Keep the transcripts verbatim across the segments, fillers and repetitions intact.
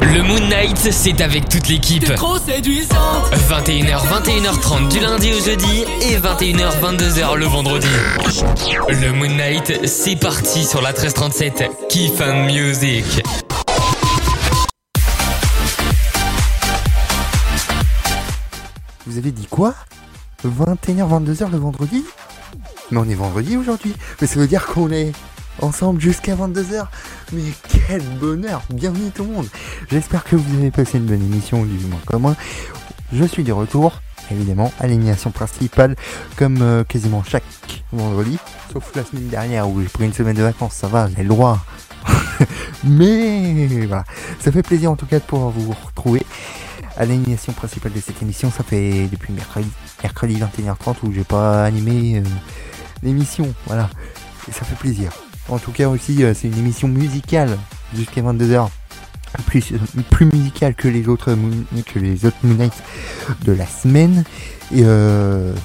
Le Moon Knight, c'est avec toute l'équipe. T'es trop séduisante. vingt et une heures, vingt et une heures trente du lundi au jeudi et vingt et une heures, vingt-deux heures le vendredi. Le Moon Knight, c'est parti sur la treize trente-sept. Kiff and Music. Vous avez dit quoi ? vingt et une heures, vingt-deux heures le vendredi ? Mais on est vendredi aujourd'hui. Mais ça veut dire qu'on est ensemble jusqu'à vingt-deux heures. Mais quel bonheur. Bienvenue tout le monde. J'espère que vous avez passé une bonne émission, du moins comme moi. Je suis de retour, évidemment, à l'émission principale, comme euh, quasiment chaque vendredi. Sauf la semaine dernière où j'ai pris une semaine de vacances, ça va, j'ai le droit. Mais voilà, ça fait plaisir en tout cas de pouvoir vous retrouver à l'animation principale de cette émission. Ça fait depuis mercredi, mercredi vingt et une heures trente où j'ai pas animé euh, l'émission, voilà, et ça fait plaisir. En tout cas aussi, euh, c'est une émission musicale jusqu'à vingt-deux heures, plus, euh, plus musicale que les autres moon, que les autres Moon Knight de la semaine. Et euh,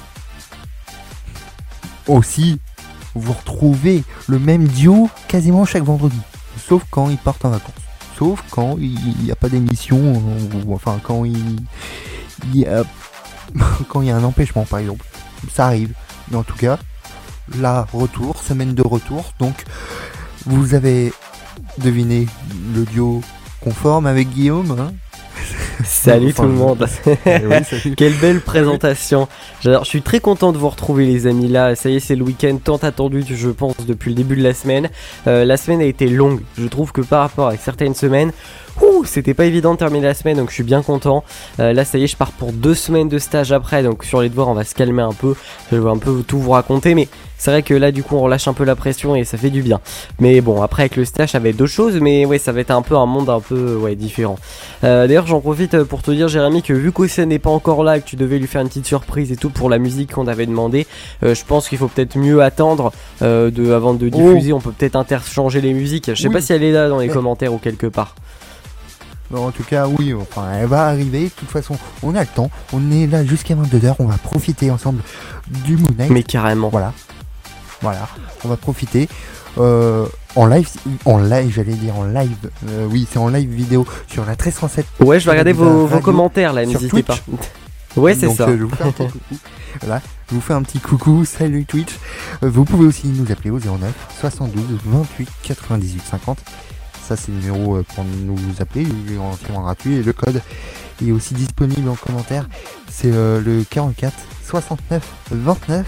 aussi, vous retrouvez le même duo quasiment chaque vendredi, sauf quand ils partent en vacances. Sauf quand il n'y a pas d'émission, ou enfin quand il, il y a quand il y a un empêchement par exemple. Ça arrive. Mais en tout cas, là, retour, semaine de retour. Donc, vous avez deviné le duo qu'on forme avec Guillaume, hein. Salut enfin, tout le monde. Oui, salut. Quelle belle présentation. J'adore. Je suis très content de vous retrouver les amis là. Ça y est, c'est le week-end tant attendu, je pense, depuis le début de la semaine. Euh, la semaine a été longue. Je trouve que par rapport à certaines semaines, ouh, c'était pas évident de terminer la semaine, donc je suis bien content. Euh, là, ça y est, je pars pour deux semaines de stage après, donc sur les devoirs, on va se calmer un peu. Je vais un peu tout vous raconter, mais c'est vrai que là, du coup, on relâche un peu la pression et ça fait du bien. Mais bon, après, avec le stage, ça va être d'autres choses, mais ouais, ça va être un peu un monde un peu ouais, différent. Euh, d'ailleurs, j'en profite pour te dire, Jérémy, que vu qu'Océane n'est pas encore là et que tu devais lui faire une petite surprise et tout pour la musique qu'on avait demandé, euh, je pense qu'il faut peut-être mieux attendre euh, de, avant de diffuser. Oh. On peut peut-être interchanger les musiques. Je sais oui. pas si elle est là dans les mais... commentaires ou quelque part. Non, en tout cas, oui, enfin, elle va arriver. De toute façon, on a le temps. On est là jusqu'à vingt-deux heures. On va profiter ensemble du Moon Knight. Mais carrément. Voilà. Voilà. On va profiter. Euh, en live, en live, j'allais dire en live. Euh, oui, c'est en live vidéo sur la treize trente-sept. Ouais, je vais regarder vos, vos commentaires là, n'hésitez pas. Ouais, c'est donc, ça. Euh, je vous fais un petit coucou. Voilà, je vous fais un petit coucou. Salut Twitch. Euh, vous pouvez aussi nous appeler au zéro neuf soixante-douze vingt-huit quatre-vingt-dix-huit cinquante. Ça, c'est le numéro pour nous appeler, il est entièrement gratuit et le code est aussi disponible en commentaire. C'est euh, le quarante-quatre soixante-neuf vingt-neuf.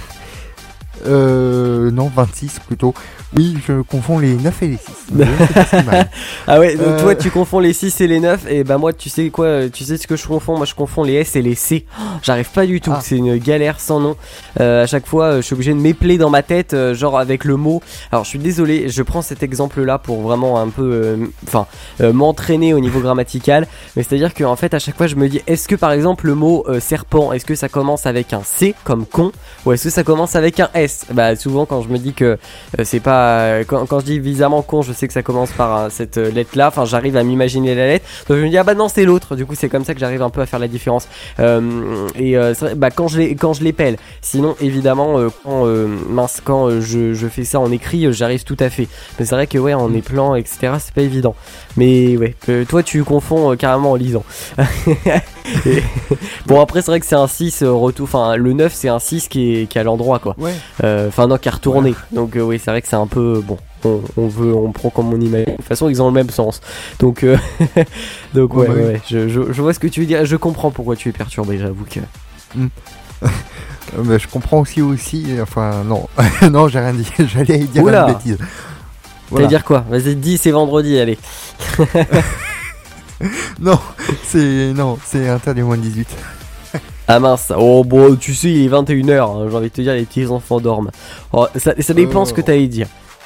Euh, non, vingt-six plutôt. Oui, je confonds les neuf et les six. Mais c'est mal. Ah ouais, donc euh... toi tu confonds les six et les neuf. Et bah moi tu sais quoi, tu sais ce que je confonds. Moi je confonds les S et les C. Oh, j'arrive pas du tout, ah. C'est une galère sans nom. euh, À chaque fois je suis obligé de m'épeler dans ma tête, euh, genre avec le mot. Alors je suis désolé, je prends cet exemple là pour vraiment un peu Enfin euh, euh, m'entraîner au niveau grammatical. Mais c'est à dire qu'en fait à chaque fois je me dis, est-ce que par exemple le mot euh, serpent, est-ce que ça commence avec un C comme con, ou est-ce que ça commence avec un S? Bah souvent quand je me dis que euh, c'est pas Quand, quand je dis bizarrement con, je sais que ça commence par euh, cette euh, lettre là, enfin j'arrive à m'imaginer la lettre, donc je me dis ah bah non c'est l'autre, du coup c'est comme ça que j'arrive un peu à faire la différence. euh, et euh, c'est vrai, bah quand je les quand je l'épelle, sinon évidemment euh, quand euh, mince quand euh, je, je fais ça en écrit, euh, j'arrive tout à fait, mais c'est vrai que ouais en épelant etc c'est pas évident. Mais ouais, euh, toi tu confonds euh, carrément en lisant. Et, bon après c'est vrai que c'est un six euh, retour, enfin le neuf c'est un six qui est, qui est à l'endroit quoi. Ouais. Enfin euh, non qui a retourné, ouais. Donc euh, oui c'est vrai que c'est un peu bon, on, on veut, on prend comme on imagine. De toute façon ils ont le même sens, donc euh, donc ouais, ouais, ouais, ouais. Je, je, je vois ce que tu veux dire, je comprends pourquoi tu es perturbé, j'avoue que mm. Mais je comprends aussi aussi enfin non non j'ai rien dit, j'allais dire Oula. Une bêtise. Voilà. T'allais dire quoi? Vas-y dis, c'est vendredi, allez. Non, c'est non, c'est interdit moins de dix-huit. Ah mince, oh bon, tu sais, il est vingt et une heures, hein, j'ai envie de te dire, les petits enfants dorment. Oh, ça, ça dépend euh... ce que t'allais dire.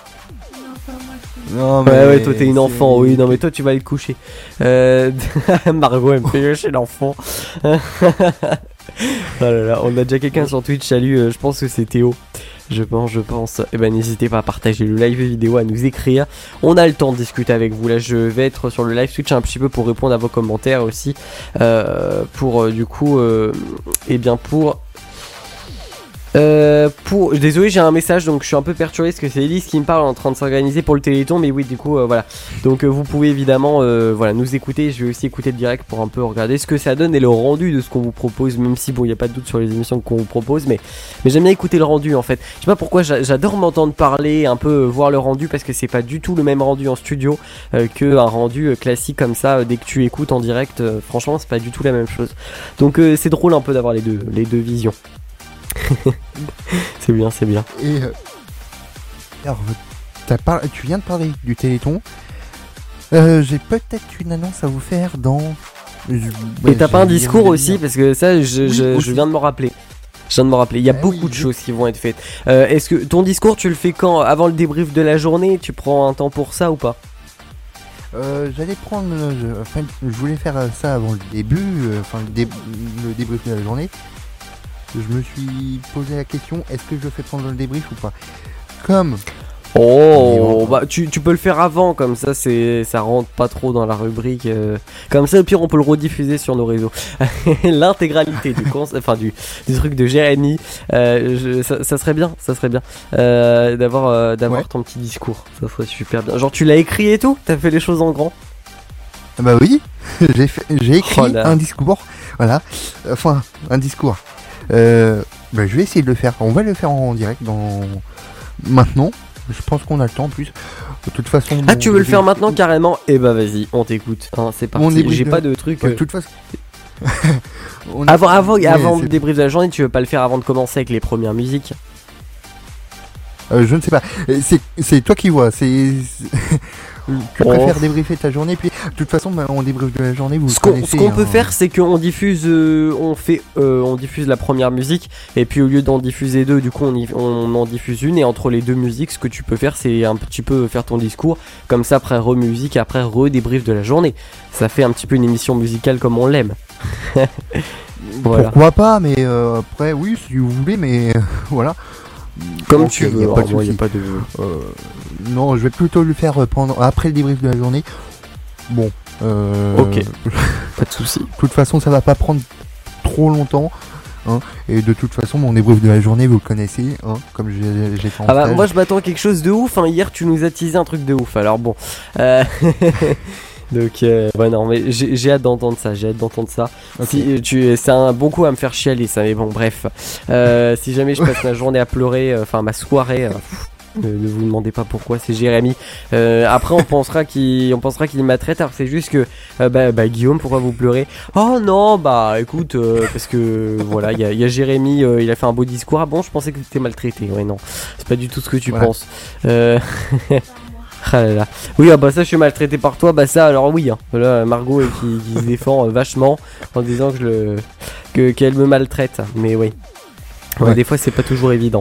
Non, mais ouais, ouais, toi t'es une enfant, oui, non, mais toi tu vas aller te coucher. Euh... Margot, elle me fait chez l'enfant. Oh là là, on a déjà quelqu'un sur Twitch, salut, euh, je pense que c'est Théo. Je pense, je pense. Et eh ben n'hésitez pas à partager le live vidéo, à nous écrire. On a le temps de discuter avec vous. Là, je vais être sur le live Twitch un petit peu pour répondre à vos commentaires aussi. Euh, pour euh, du coup, euh, et bien pour Euh, pour... Désolé, j'ai un message, donc je suis un peu perturbé parce que c'est Elise qui me parle en train de s'organiser pour le Téléthon, mais oui, du coup, euh, voilà. Donc euh, vous pouvez évidemment euh, voilà, nous écouter, je vais aussi écouter le direct pour un peu regarder ce que ça donne et le rendu de ce qu'on vous propose, même si bon, il n'y a pas de doute sur les émissions qu'on vous propose, mais, mais j'aime bien écouter le rendu en fait. Je sais pas pourquoi, j'a- j'adore m'entendre parler, un peu euh, voir le rendu, parce que c'est pas du tout le même rendu en studio euh, qu'un rendu euh, classique comme ça, euh, dès que tu écoutes en direct, euh, franchement, c'est pas du tout la même chose. Donc euh, c'est drôle un peu d'avoir les deux, les deux visions. C'est bien, c'est bien. Et euh, alors, t'as par- tu viens de parler du Téléthon. Euh, j'ai peut-être une annonce à vous faire dans. Je- Et ouais, t'as pas un j'allais dire discours une aussi, demi-heure. parce que ça, je, Oui, je, aussi. je viens de me rappeler. Je viens de me rappeler. Il y a Ah beaucoup oui, de je- choses qui vont être faites. Euh, Est-ce que ton discours, tu le fais quand? Avant le débrief de la journée? Tu prends un temps pour ça ou pas? Euh, J'allais prendre. euh, je, enfin, je voulais faire euh, ça avant le début, euh, enfin le, dé- le débrief de la journée. Je me suis posé la question, est-ce que je fais prendre le débrief ou pas? Comme. Oh, Mais bah tu, tu peux le faire avant, comme ça c'est ça rentre pas trop dans la rubrique. euh, Comme ça, au pire, on peut le rediffuser sur nos réseaux. L'intégralité du, cons- enfin, du, du truc de Jérémy, euh, je- ça, ça serait bien, ça serait bien euh, d'avoir euh, d'avoir Ouais. ton petit discours. Ça serait super bien. Genre, tu l'as écrit et tout? T'as fait les choses en grand? Bah oui, j'ai fait- j'ai écrit Oh là. un discours. Voilà. Enfin, un discours. Euh, bah, je vais essayer de le faire. On va le faire en direct dans. Maintenant. Je pense qu'on a le temps en plus. De toute façon. Ah, mon tu veux le débrief- faire maintenant carrément? Eh bah vas-y, on t'écoute. Hein, c'est Mon parti. débrief J'ai de- pas de truc. Ouais, euh, de toute façon. On a- Avant, avant, Ouais, avant c'est- le débrief de la journée, tu veux pas le faire avant de commencer avec les premières musiques? Euh, je ne sais pas. Euh, C'est, c'est toi qui vois. C'est. c'est- Tu Oh. préfères débriefer ta journée, puis de toute façon, bah, on débrief de la journée. Vous Ce qu'on, connaissez, ce qu'on peut hein. faire, c'est qu'on diffuse, euh, on fait, euh, on diffuse la première musique, et puis au lieu d'en diffuser deux, du coup, on, y- on en diffuse une, et entre les deux musiques, ce que tu peux faire, c'est un petit peu faire ton discours, comme ça, après re-musique, après re-débrief de la journée. Ça fait un petit peu une émission musicale comme on l'aime. Voilà. Pourquoi pas, mais euh, après, oui, si vous voulez, mais euh, voilà. Comme Donc, tu y a- veux. y a pas de alors, moi, y a souci. pas de. Euh, non, je vais plutôt le faire euh, pendant, après le débrief de la journée. Bon. Euh, Ok. De Pas de souci. toute façon, ça va pas prendre trop longtemps. Hein, et de toute façon, mon débrief de la journée, vous le connaissez. Hein, comme j'ai, j'ai fait en Ah bah stage. moi je m'attends à quelque chose de ouf, hein. Hier tu nous as teasé un truc de ouf, alors bon. Euh... Donc euh, ouais non mais j'ai, j'ai hâte d'entendre ça, j'ai hâte d'entendre ça. Ok. Si, euh, tu, c'est un bon coup à me faire chialer ça, mais bon bref. Euh, si jamais je passe ma journée à pleurer, euh, enfin ma soirée, euh, pff, ne, ne vous demandez pas pourquoi, c'est Jérémy. Euh, après on pensera qu'il, on pensera qu'il maltraite, alors c'est juste que euh, bah, bah Guillaume, pourquoi vous pleurez? Oh non bah écoute, euh, parce que voilà, il y a, y a Jérémy, euh, il a fait un beau discours. Ah bon, je pensais que t'étais maltraité, ouais non, c'est pas du tout ce que tu Voilà. penses. Euh... Ah là là. Oui, ah bah ça je suis maltraité par toi, bah ça alors oui, hein. Là Margot euh, qui, qui se défend euh, vachement en disant que je le que qu'elle me maltraite, mais oui. Ouais, Ouais. des fois c'est pas toujours évident.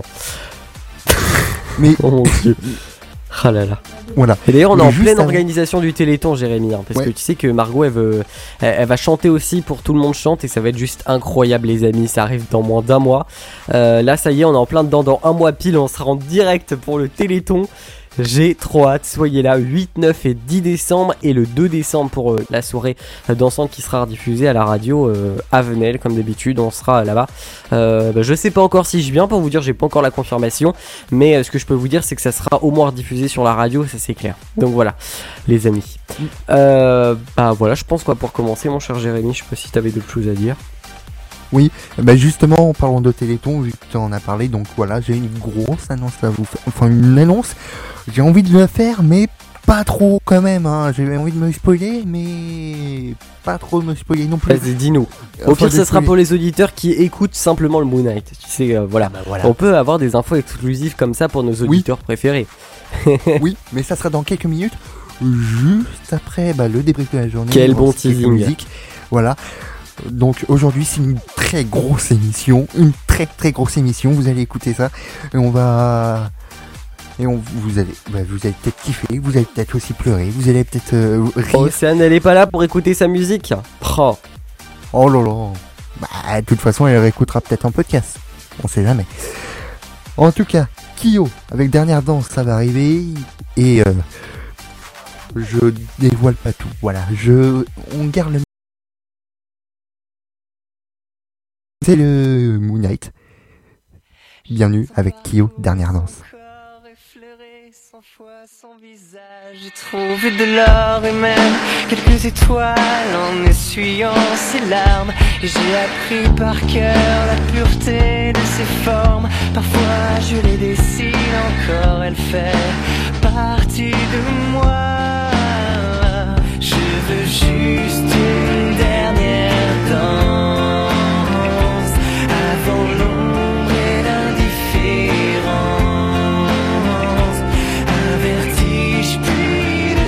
Mais Oh mon dieu. Ah là là. voilà. Et d'ailleurs on est Mais en juste pleine avant- organisation du Téléthon, Jérémy, hein, parce Ouais. que tu sais que Margot elle veut, elle, elle va chanter aussi pour Tout le monde chante et ça va être juste incroyable les amis, ça arrive dans moins d'un mois. Euh, là ça y est, on est en plein dedans, dans un mois pile, on sera en direct pour le Téléthon. J'ai trop hâte, soyez là, huit, neuf et dix décembre et le deux décembre pour euh, la soirée euh, dansante qui sera rediffusée à la radio euh, à Venelle comme d'habitude, on sera là-bas. Euh, bah, je sais pas encore si je viens pour vous dire, j'ai pas encore la confirmation, mais euh, ce que je peux vous dire c'est que ça sera au moins rediffusé sur la radio, ça c'est clair. Donc voilà les amis. Euh, bah voilà, je pense quoi pour commencer mon cher Jérémy, je sais pas si t'avais d'autres choses à dire. Bah justement, en parlant de Téléthon, vu que tu en as parlé, donc voilà, j'ai une grosse annonce à vous faire. Enfin, une annonce. J'ai envie de le faire, mais pas trop quand même. Hein. J'ai envie de me spoiler, mais pas trop me spoiler non plus. Vas-y, dis-nous. Au Enfin, pire, de ça sera spoiler. pour les auditeurs qui écoutent simplement le Moon Knight. Tu sais, euh, voilà. Ah bah voilà. On peut avoir des infos exclusives comme ça pour nos auditeurs préférés. Oui, mais ça sera dans quelques minutes, juste après bah, le débrief de la journée. Quel On bon va citer quelques teasing. musiques. Voilà. Donc aujourd'hui c'est une très grosse émission, une très très grosse émission. Vous allez écouter ça et on va et on vous allez bah, vous allez peut-être kiffer, vous allez peut-être aussi pleurer, vous allez peut-être euh, rire. Océane, elle est pas là pour écouter sa musique. Oh. Oh là là. Bah de toute façon elle réécoutera peut-être un podcast. On sait jamais. En tout cas, Kyo avec Dernière Danse, ça va arriver et euh, je dévoile pas tout. Voilà, je on garde le c'est le Moon Knight. Bienvenue avec Kyo, dernière danse. Son visage, j'ai trouvé de l'or et même quelques étoiles en essuyant ses larmes. Et j'ai appris par cœur la pureté de ses formes. Parfois je les dessine encore, elle fait partie de moi. Je veux juste une dernière danse avant l'ombre et l'indifférence. Un vertige puis le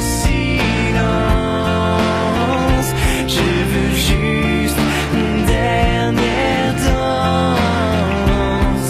silence. Je veux juste une dernière danse.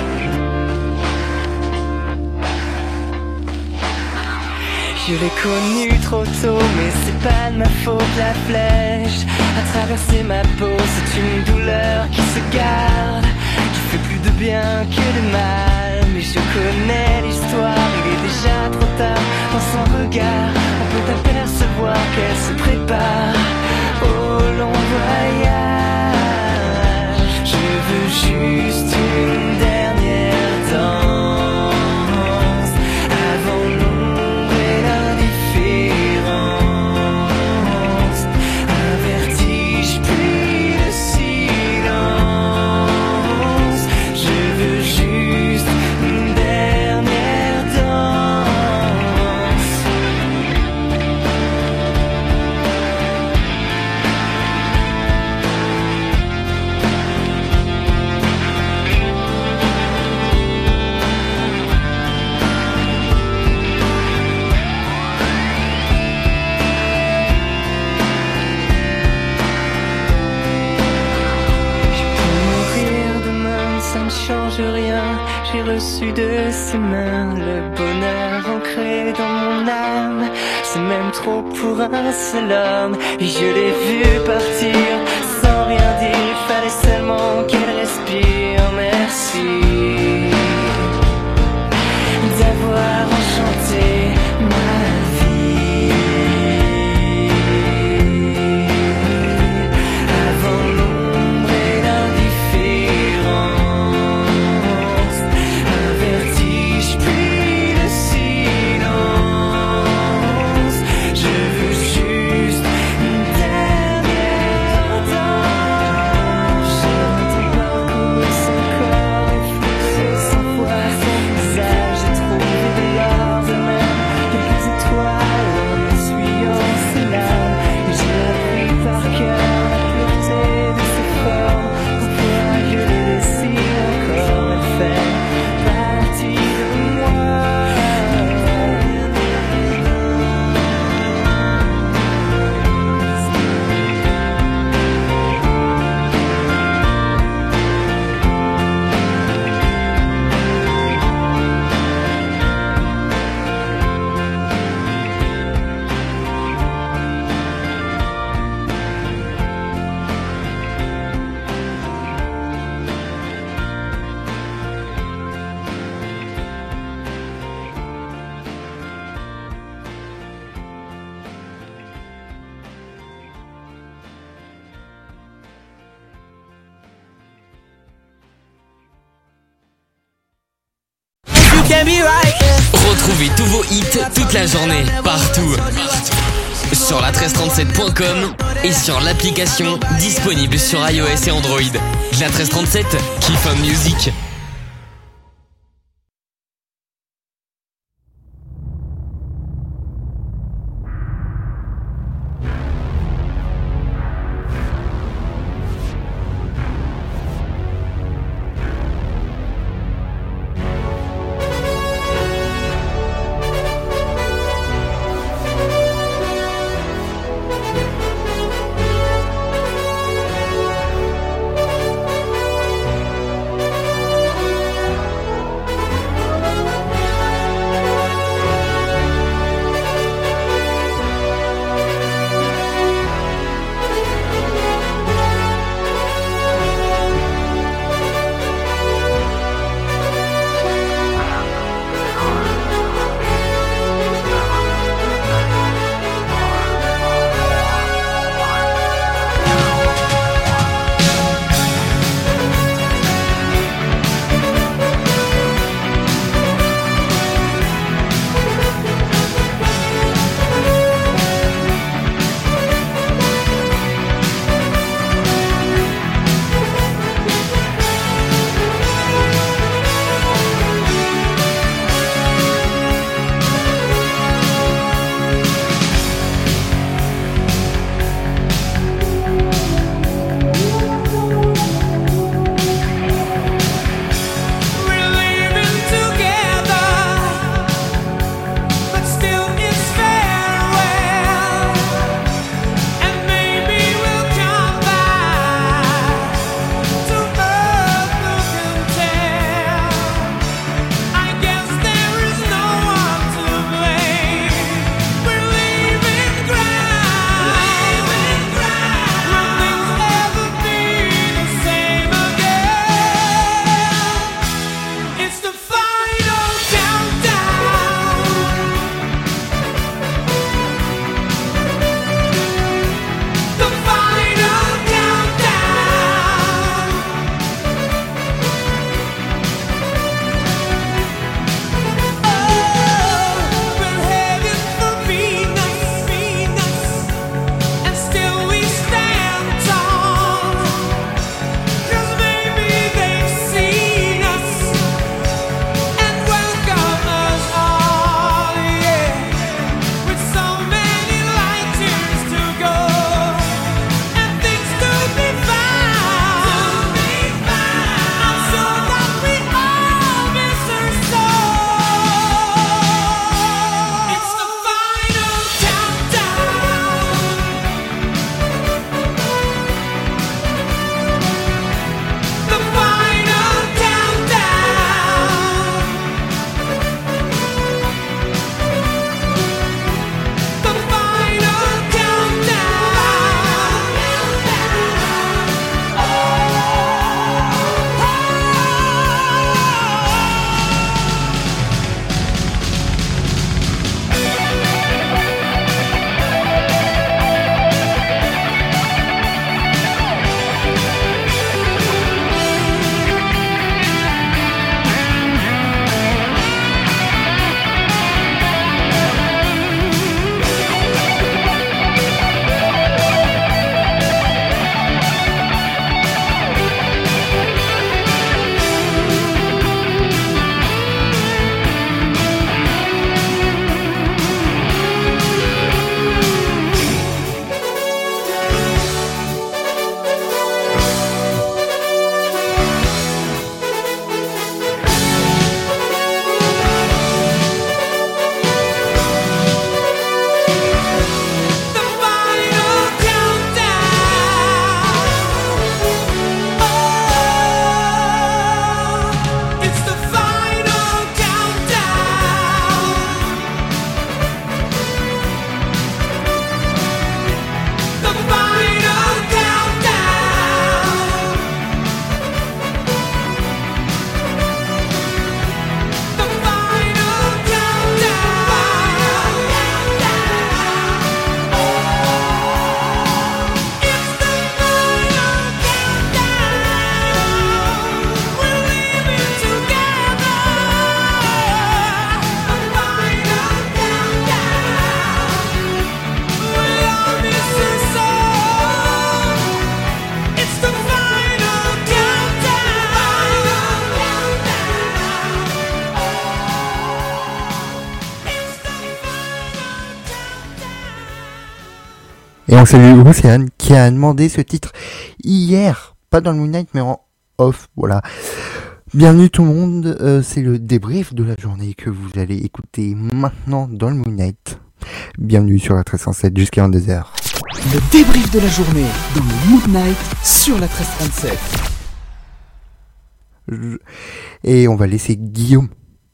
Je l'ai connu trop tôt, mais c'est pas de ma faute. La flèche a traversé ma peau, c'est une douleur qui se garde, qui fait plus de bien que de mal. Mais je connais l'histoire, il est déjà trop tard. Dans son regard, on peut apercevoir qu'elle se prépare au long voyage. Je veux juste une dernière danse avant l'ombre et l'indifférence. Un vertige puis le silence. Je veux juste une dernière danse. J'ai pu mourir demain, ça ne change rien. J'ai reçu de ses mains le bonheur ancré dans mon âme. C'est même trop pour un seul homme. Et je l'ai vu partir sans rien dire. Il fallait seulement qu'elle respire. Merci d'avoir enchanté ma vie. Avant l'ombre et l'indifférence. Un vertige puis le silence. Je veux juste une dernière danse. J'entends parcourir son corps et fleurir sans foi son visage. J'ai trouvé de l'or de même, quelques étoiles en essuyant ses larmes. Et j'ai appris par cœur la pureté de ses formes. Pourquoi je les dessine encore, elle fait partie de moi. Retrouvez tous vos hits toute la journée, partout. Sur la treize trente-sept point com et sur l'application disponible sur iOS et Android. La treize trente-sept, Keep on Music. Et on salue Océane qui a demandé ce titre hier, pas dans le Moon Knight mais en off, voilà. Bienvenue tout le monde, euh, c'est le débrief de la journée que vous allez écouter maintenant dans le Moon Knight. Bienvenue sur la treize cent sept jusqu'à vingt-deux heures. Le débrief de la journée dans le Moon Knight sur la treize trente-sept. Je... Et on va laisser Guillaume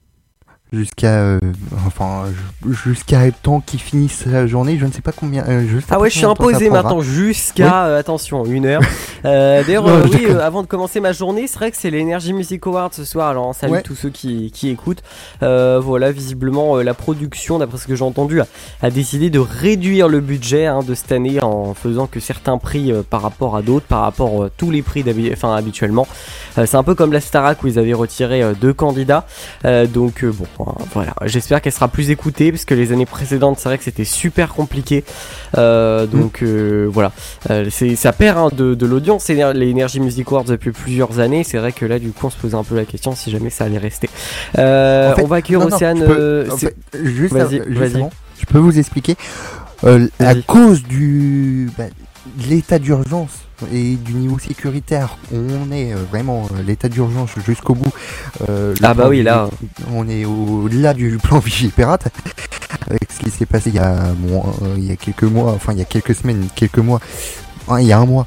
jusqu'à euh, enfin jusqu'à le temps qu'il finisse la journée, je ne sais pas combien euh, je sais ah pas ouais, je suis combien de temps ça imposé prendra. maintenant jusqu'à Oui. euh, attention une heure. Euh, d'ailleurs Non, euh, je oui, déconne. euh, avant de commencer ma journée, c'est vrai que c'est l'Energy Music Award ce soir. Alors on salue Ouais. tous ceux qui, qui écoutent. Euh, voilà, visiblement euh, la production, d'après ce que j'ai entendu, a, a décidé de réduire le budget hein, de cette année en faisant que certains prix euh, par rapport à d'autres, par rapport à euh, tous les prix d'habi- enfin, habituellement. Euh, c'est un peu comme la Starac où ils avaient retiré euh, deux candidats. Euh, donc euh, bon, euh, voilà. J'espère qu'elle sera plus écoutée parce que les années précédentes, c'est vrai que c'était super compliqué. Euh, donc euh, voilà, euh, c'est, ça perd hein, de, de l'audience c'est les Energy Music Awards depuis plusieurs années. C'est vrai que là, du coup, on se posait un peu la question si jamais ça allait rester. Euh, En fait, on va accueillir non, non, Océane. je peux- euh, en c'est- fait, juste, Vas-y, av- juste vas-y. avant, je peux vous expliquer euh, à Vas-y. cause du bah, de l'état d'urgence et du niveau sécuritaire, on est euh, vraiment euh, l'état d'urgence jusqu'au bout. Euh, le Ah bah plan oui, Vigé- là. on est au-delà du plan Vigipirate avec ce qui s'est passé il y a moins, euh, il y a quelques mois, enfin il y a quelques semaines, quelques mois, hein, il y a un mois.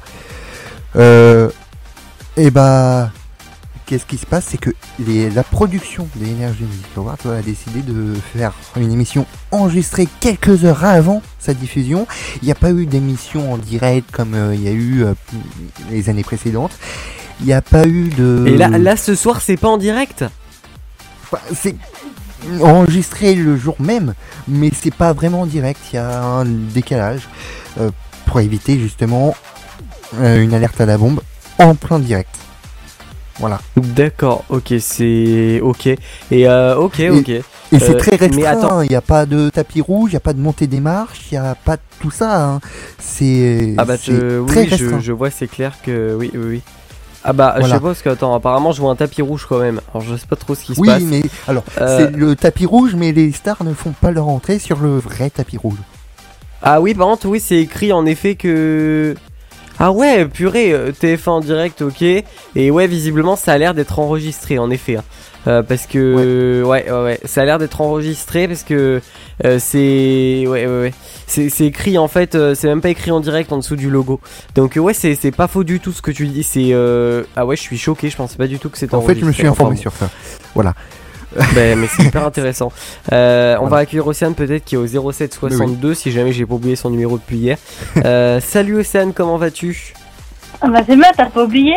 Euh, et bah qu'est-ce qui se passe, c'est que les, la production de l'Energy Music Award a décidé de faire une émission enregistrée quelques heures avant sa diffusion. Il n'y a pas eu d'émission en direct comme euh, il y a eu euh, les années précédentes. Il n'y a pas eu de... Et là, là, ce soir, c'est pas en direct. Enfin, c'est enregistré le jour même, mais c'est pas vraiment en direct. Il y a un décalage euh, pour éviter justement euh, une alerte à la bombe en plein direct. Voilà. D'accord, ok, c'est ok. Et euh, ok, ok. Et c'est Euh, très mais attends. restreint, il n'y a pas de tapis rouge, il n'y a pas de montée des marches, il n'y a pas de tout ça. Hein. C'est Ah bah c'est je, oui, très oui, je, restreint. je vois, c'est clair que oui, oui, oui. Ah bah je Voilà. sais pas parce que attends, apparemment je vois un tapis rouge quand même. Alors je sais pas trop ce qui se Oui, passe. mais alors, Euh, c'est le tapis rouge, mais les stars ne font pas leur entrée sur le vrai tapis rouge. Ah oui, par contre, oui, c'est écrit en effet que. Ah ouais, purée, euh, T F un en direct, ok. Et ouais, visiblement, ça a l'air d'être enregistré, en effet. hein. Euh, parce que. Ouais. ouais, ouais, ça a l'air d'être enregistré parce que euh, c'est. Ouais, ouais, ouais. C'est, c'est écrit en fait, euh, c'est même pas écrit en direct en dessous du logo. Donc, euh, ouais, c'est, c'est pas faux du tout ce que tu dis. C'est. Euh... Ah ouais, je suis choqué, je pensais pas du tout que c'était En fait, je me suis enregistré. informé Enfin, sur ça. Voilà. Ben, mais c'est hyper intéressant. Euh, on Voilà. va accueillir Océane peut-être qui est au zéro sept soixante-deux si jamais j'ai pas oublié son numéro depuis hier. Euh, salut Océane, comment vas-tu? Ah bah c'est bien, t'as pas oublié.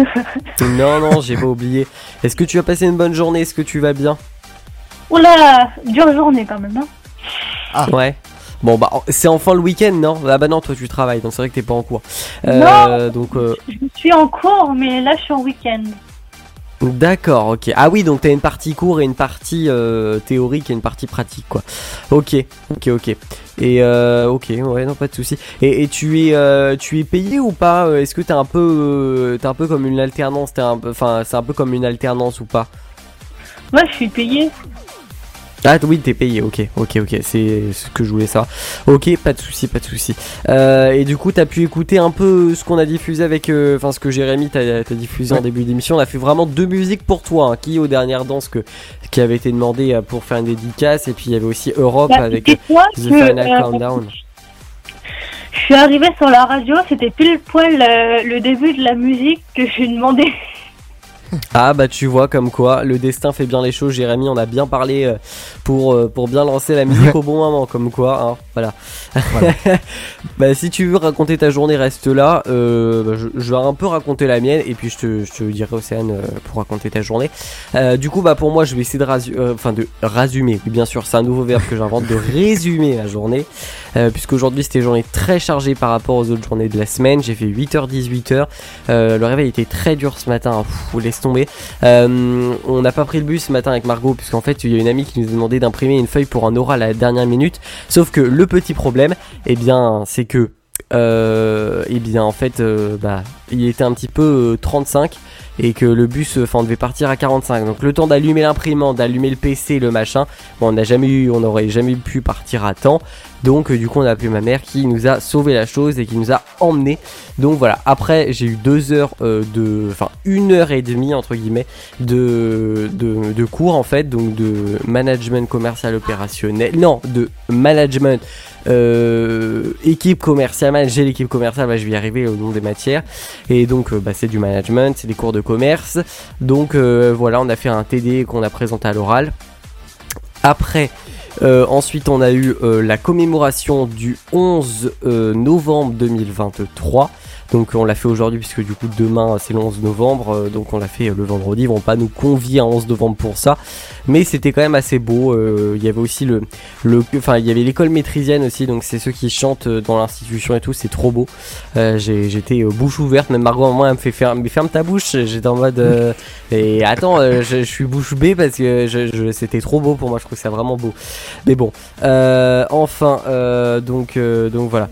Non, non, j'ai pas oublié. Est-ce que tu as passé une bonne journée? Est-ce que tu vas bien? Oula, dure journée quand même. Hein. Ah. Ouais. Bon bah c'est enfin le week-end, non? Ah bah non, toi tu travailles, donc c'est vrai que t'es pas en cours. Euh, donc euh, Je suis en cours, mais là je suis en week-end. d'accord, ok. Ah oui, donc t'as une partie cours et une partie euh, théorique et une partie pratique, quoi. Ok, ok, ok. Et euh, ok, ouais, non, pas de souci. Et, et tu es, euh, tu es payé ou pas? Est-ce que t'es un peu, euh, t'es un peu comme une alternance? T'es un peu, enfin, c'est un peu comme une alternance ou pas? Moi je suis payée. Ah oui, t'es payé, ok, ok, ok, c'est ce que je voulais savoir. Ok, pas de souci, pas de souci. Euh, et du coup, t'as pu écouter un peu ce qu'on a diffusé avec, euh, enfin ce que Jérémy t'a, t'a diffusé en Ouais. début d'émission. On a fait vraiment deux musiques pour toi, hein, qui aux dernières danses que qui avait été demandé euh, pour faire une dédicace, et puis il y avait aussi Europe Bah, avec euh, dis-toi The que, Final euh, Countdown. je suis arrivée sur la radio, c'était pile poil euh, le début de la musique que j'ai demandé. Ah bah tu vois comme quoi le destin fait bien les choses. Jérémy, on a bien parlé euh, pour euh, pour bien lancer la musique au bon moment, comme quoi hein, voilà, Voilà. Bah si tu veux raconter ta journée, reste là. euh, bah, je, je vais un peu raconter la mienne et puis je te, je te dirai Océane euh, pour raconter ta journée. Euh, du coup bah pour moi je vais essayer de rasu- euh, enfin de rasumer, oui bien sûr c'est un nouveau verbe que j'invente, de résumer la journée, euh, puisqu'aujourd'hui c'était une journée très chargée par rapport aux autres journées de la semaine. J'ai fait huit heures dix-huit heures, euh, le réveil était très dur ce matin. Pff, laisse tomber. Euh, on n'a pas pris le bus ce matin avec Margot puisqu'en fait il y a une amie qui nous a demandé d'imprimer une feuille pour un oral à la dernière minute, sauf que le petit problème, eh bien c'est que euh, et bien en fait euh, bah, il était un petit peu euh, trente-cinq et que le bus enfin on devait partir à quarante-cinq, donc le temps d'allumer l'imprimante, d'allumer le P C, le machin, bon, on n'a jamais eu, on n'aurait jamais pu partir à temps, donc euh, du coup on a appelé ma mère qui nous a sauvé la chose et qui nous a emmenés. Donc voilà, après j'ai eu deux heures euh, de, enfin une heure et demie entre guillemets de, de, de cours en fait, donc de management commercial opérationnel, non de management Euh, équipe commerciale, manager l'équipe commerciale, bah, je vais y arriver au nom des matières, et donc euh, bah, c'est du management, c'est des cours de commerce, donc euh, voilà, on a fait un T D qu'on a présenté à l'oral. Après euh, ensuite on a eu euh, la commémoration du onze euh, novembre deux mille vingt-trois. Donc on l'a fait aujourd'hui puisque du coup demain c'est le onze novembre, euh, donc on l'a fait euh, le vendredi. Ils vont pas nous convier un onze novembre pour ça, mais c'était quand même assez beau. Il euh, y avait aussi le, le, enfin il y avait l'école maîtrisienne aussi, donc c'est ceux qui chantent dans l'institution et tout, c'est trop beau. Euh, j'ai, j'étais euh, bouche ouverte, même Margot moi elle me fait ferme, mais ferme ta bouche. J'étais en mode euh, et attends, euh, je, je suis bouche bée parce que je, je, c'était trop beau pour moi. Je trouve ça vraiment beau. Mais bon, euh, enfin euh, donc euh, donc voilà.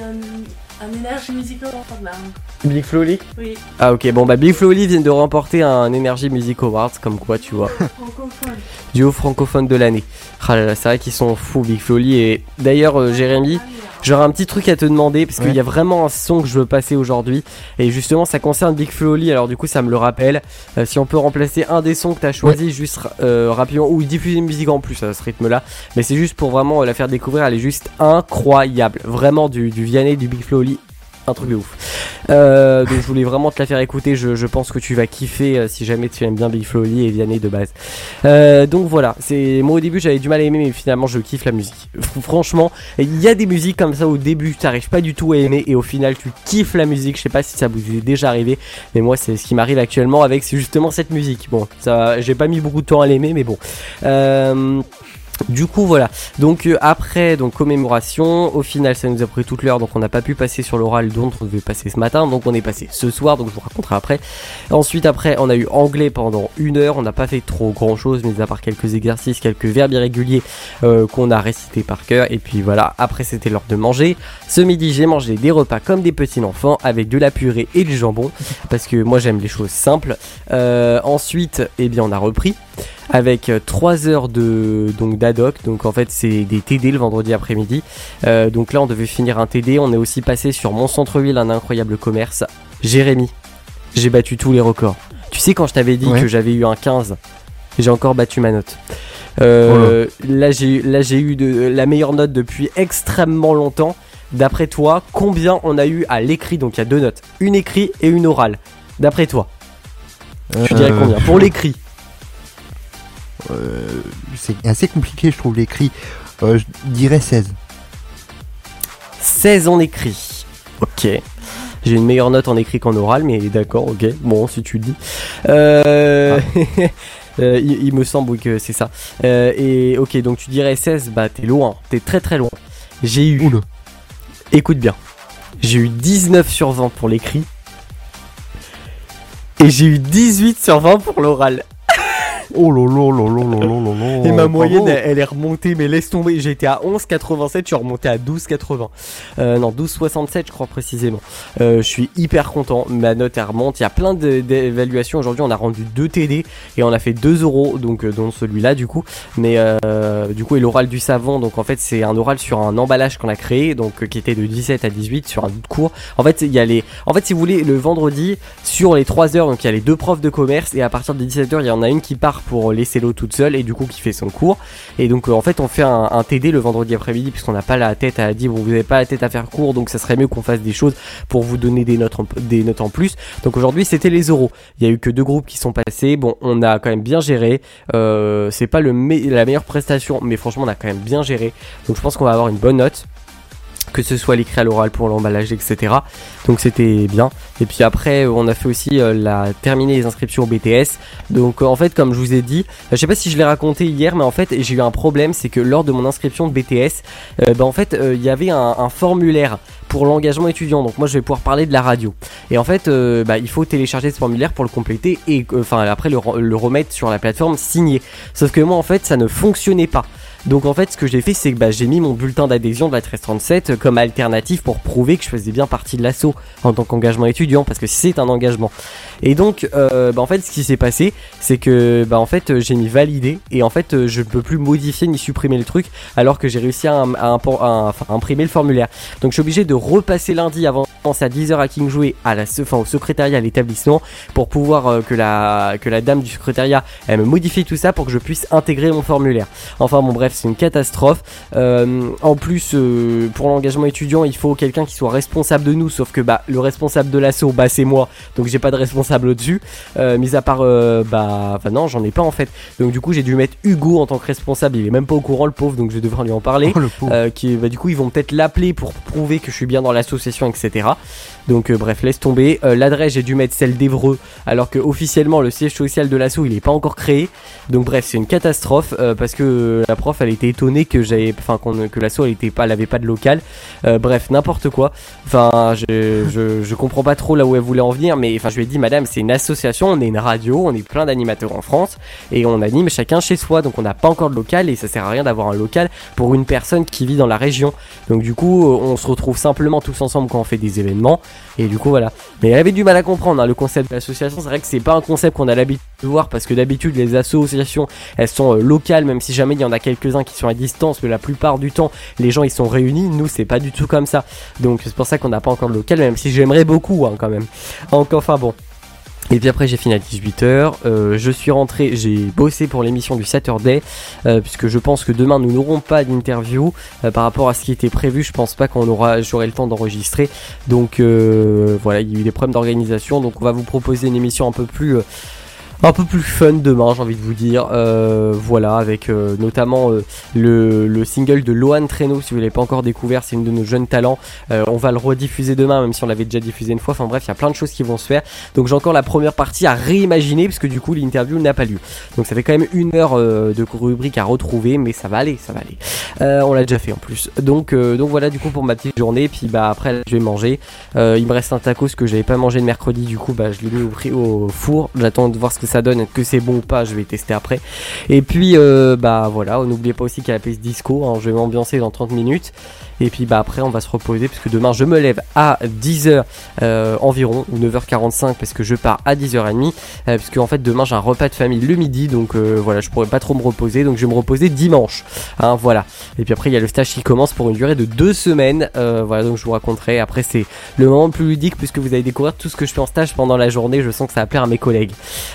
Un Energy Music Award là. Big Flo Oli ? Oui. Ah ok, bon bah Big Flo Oli vient de remporter un Energy Music Awards, comme quoi tu vois. Francophone. Duo francophone de l'année. Ah là là, c'est vrai qu'ils sont fous Big Flo Oli. Et d'ailleurs euh, Jérémy, j'aurais un petit truc à te demander parce ouais. qu'il y a vraiment un son que je veux passer aujourd'hui. Et justement ça concerne Big Flo Oli, alors du coup ça me le rappelle. Euh, si on peut remplacer un des sons que tu as choisi ouais. juste euh, rapidement, ou diffuser une musique en plus à ce rythme là. Mais c'est juste pour vraiment la faire découvrir, elle est juste incroyable. Vraiment du, du Vianney, du Big Flo Oli. Un truc de ouf. Euh, donc je voulais vraiment te la faire écouter. Je, je pense que tu vas kiffer euh, si jamais tu aimes bien Big Flo Oli et Vianney de base. Euh, donc voilà. C'est moi au début j'avais du mal à aimer, mais finalement je kiffe la musique. Franchement, il y a des musiques comme ça au début t'arrives pas du tout à aimer et au final tu kiffes la musique. Je sais pas si ça vous est déjà arrivé, mais moi c'est ce qui m'arrive actuellement avec c'est justement cette musique. Bon, ça, j'ai pas mis beaucoup de temps à l'aimer, mais bon. Euh, Du coup voilà, donc euh, après donc commémoration, au final ça nous a pris toute l'heure, donc on n'a pas pu passer sur l'oral dont on devait passer ce matin, donc on est passé ce soir, donc je vous raconterai après. Ensuite après on a eu anglais pendant une heure, on n'a pas fait trop grand chose, mais à part quelques exercices, quelques verbes irréguliers euh, qu'on a récités par cœur, et puis voilà, après c'était l'heure de manger. Ce midi j'ai mangé des repas comme des petits enfants, avec de la purée et du jambon, parce que moi j'aime les choses simples. Euh, ensuite, eh bien on a repris avec trois heures de donc d'Adoc, donc en fait c'est des T D le vendredi après-midi. Euh, donc là on devait finir un T D, on est aussi passé sur mon centre-ville, un incroyable commerce. Jérémy, j'ai battu tous les records. Tu sais quand je t'avais dit ouais. que j'avais eu un quinze, j'ai encore battu ma note. Euh, oh là. là j'ai là j'ai eu de, la meilleure note depuis extrêmement longtemps. D'après toi, combien on a eu à l'écrit? Donc il y a deux notes, une écrit et une orale. D'après toi, euh... tu dirais combien pour l'écrit? Euh, c'est assez compliqué je trouve l'écrit, euh, je dirais seize. seize en écrit, ok. J'ai une meilleure note en écrit qu'en oral, mais d'accord, ok, bon si tu le dis. Euh... Ah. euh, il, il me semble oui, que c'est ça. Euh, et ok, donc tu dirais seize, bah t'es loin, t'es très très loin. J'ai eu, Oula. Écoute bien, j'ai eu dix-neuf sur vingt pour l'écrit. Et j'ai eu dix-huit sur vingt pour l'oral. Oh lolo lolo lolo lolo. Et ma moyenne elle, elle est remontée, mais laisse tomber, j'étais à onze quatre-vingt-sept, je suis remonté à douze quatre-vingts. Euh, non, douze soixante-sept je crois précisément. Euh, je suis hyper content, ma note elle remonte, il y a plein de, d'évaluations. Aujourd'hui on a rendu deux T D et on a fait deux oraux, donc euh, dont celui-là du coup. Mais euh, du coup et l'oral du savon, donc en fait c'est un oral sur un emballage qu'on a créé, donc euh, qui était de dix-sept à dix-huit sur un cours. En fait il y a les, en fait si vous voulez le vendredi sur les trois heures, donc il y a les deux profs de commerce et à partir de dix-sept heures il y en a une qui part pour laisser l'eau toute seule et du coup qui fait son cours, et donc euh, en fait on fait un, un T D le vendredi après-midi puisqu'on n'a pas la tête à dire bon vous n'avez pas la tête à faire cours, donc ça serait mieux qu'on fasse des choses pour vous donner des notes en, des notes en plus. Donc aujourd'hui c'était les oraux, il y a eu que deux groupes qui sont passés, bon on a quand même bien géré, euh, c'est pas le me- la meilleure prestation mais franchement on a quand même bien géré, donc je pense qu'on va avoir une bonne note, que ce soit l'écrit à l'oral pour l'emballage, et cetera. Donc c'était bien. Et puis après, on a fait aussi euh, la terminer les inscriptions au B T S. Donc euh, en fait, comme je vous ai dit, je sais pas si je l'ai raconté hier, mais en fait j'ai eu un problème, c'est que lors de mon inscription de B T S, euh, bah en fait il euh, y avait un, un formulaire pour l'engagement étudiant. Donc moi je vais pouvoir parler de la radio. Et en fait, euh, bah, il faut télécharger ce formulaire pour le compléter et enfin euh, après le, le remettre sur la plateforme signé. Sauf que moi en fait ça ne fonctionnait pas. Donc en fait ce que j'ai fait c'est que bah, j'ai mis mon bulletin d'adhésion de la treize trente-sept comme alternative pour prouver que je faisais bien partie de l'asso en tant qu'engagement étudiant, parce que c'est un engagement. Et donc euh, bah, en fait ce qui s'est passé c'est que bah, en fait j'ai mis valider, et en fait je ne peux plus modifier ni supprimer le truc alors que j'ai réussi à, à, à, à, à imprimer le formulaire. Donc je suis obligé de repasser lundi avant à dix heures à Kingsway à la, enfin, au secrétariat à l'établissement pour pouvoir euh, que, la, que la dame du secrétariat elle me modifie tout ça pour que je puisse intégrer mon formulaire. Enfin bon bref, c'est une catastrophe. Euh, en plus euh, pour l'engagement étudiant il faut quelqu'un qui soit responsable de nous, sauf que bah, le responsable de l'asso bah, c'est moi, donc j'ai pas de responsable au-dessus, euh, mis à part euh, bah enfin non j'en ai pas en fait. Donc du coup j'ai dû mettre Hugo en tant que responsable, il est même pas au courant le pauvre, donc je vais devoir lui en parler. Oh, le pauvre. Euh, qui, bah, du coup ils vont peut-être l'appeler pour prouver que je suis bien dans l'association, etc. Donc euh, bref, laisse tomber. Euh, l'adresse j'ai dû mettre celle d'Evreux, alors que officiellement le siège social de l'asso il est pas encore créé. Donc bref, c'est une catastrophe euh, parce que euh, la prof elle était étonnée que j'avais, enfin qu'on, que l'asso elle était pas, elle avait pas de local. Euh, bref, n'importe quoi. Enfin, je, je je comprends pas trop là où elle voulait en venir, mais enfin je lui ai dit madame, c'est une association, on est une radio, on est plein d'animateurs en France et on anime chacun chez soi, donc on n'a pas encore de local et ça sert à rien d'avoir un local pour une personne qui vit dans la région. Donc du coup, on se retrouve simplement tous ensemble quand on fait des événements. Et du coup voilà. Mais elle avait du mal à comprendre hein, le concept de l'association. C'est vrai que c'est pas un concept qu'on a l'habitude de voir, parce que d'habitude les associations elles sont euh, locales, même si jamais il y en a quelques-uns qui sont à distance, mais la plupart du temps les gens ils sont réunis. Nous c'est pas du tout comme ça. Donc c'est pour ça qu'on n'a pas encore de local, même si j'aimerais beaucoup hein, quand même. Donc enfin bon. Et puis après j'ai fini à dix-huit heures, euh, je suis rentré, j'ai bossé pour l'émission du Saturday, euh, puisque je pense que demain nous n'aurons pas d'interview, euh, par rapport à ce qui était prévu, je pense pas qu'on aura, j'aurai le temps d'enregistrer, donc euh, voilà, il y a eu des problèmes d'organisation, donc on va vous proposer une émission un peu plus... Euh, un peu plus fun demain, j'ai envie de vous dire, euh, voilà, avec euh, notamment euh, le, le single de Lohan Traîneau, si vous l'avez pas encore découvert, c'est une de nos jeunes talents, euh, on va le rediffuser demain, même si on l'avait déjà diffusé une fois, enfin bref, il y a plein de choses qui vont se faire, donc j'ai encore la première partie à réimaginer, parce que du coup l'interview n'a pas lieu, donc ça fait quand même une heure euh, de rubrique à retrouver, mais ça va aller, ça va aller, euh, on l'a déjà fait en plus, donc, euh, donc voilà du coup pour ma petite journée, puis bah après là, je vais manger, euh, il me reste un tacos que j'avais pas mangé le mercredi, du coup bah je l'ai mis au, au four, j'attends de voir ce que ça donne, que c'est bon ou pas, je vais tester après. Et puis euh, bah voilà, n'oubliez pas aussi qu'il y a la piste disco, hein, je vais m'ambiancer dans trente minutes. Et puis bah après on va se reposer, parce que demain je me lève à dix heures euh, environ, ou neuf heures quarante-cinq, parce que je pars à dix heures trente, euh, puisque en fait demain j'ai un repas de famille le midi, donc euh, voilà, je pourrais pas trop me reposer, donc je vais me reposer dimanche, hein, voilà. Et puis après il y a le stage qui commence pour une durée de deux semaines, euh, voilà, donc je vous raconterai, après c'est le moment le plus ludique, puisque vous allez découvrir tout ce que je fais en stage pendant la journée, je sens que ça va plaire à mes collègues.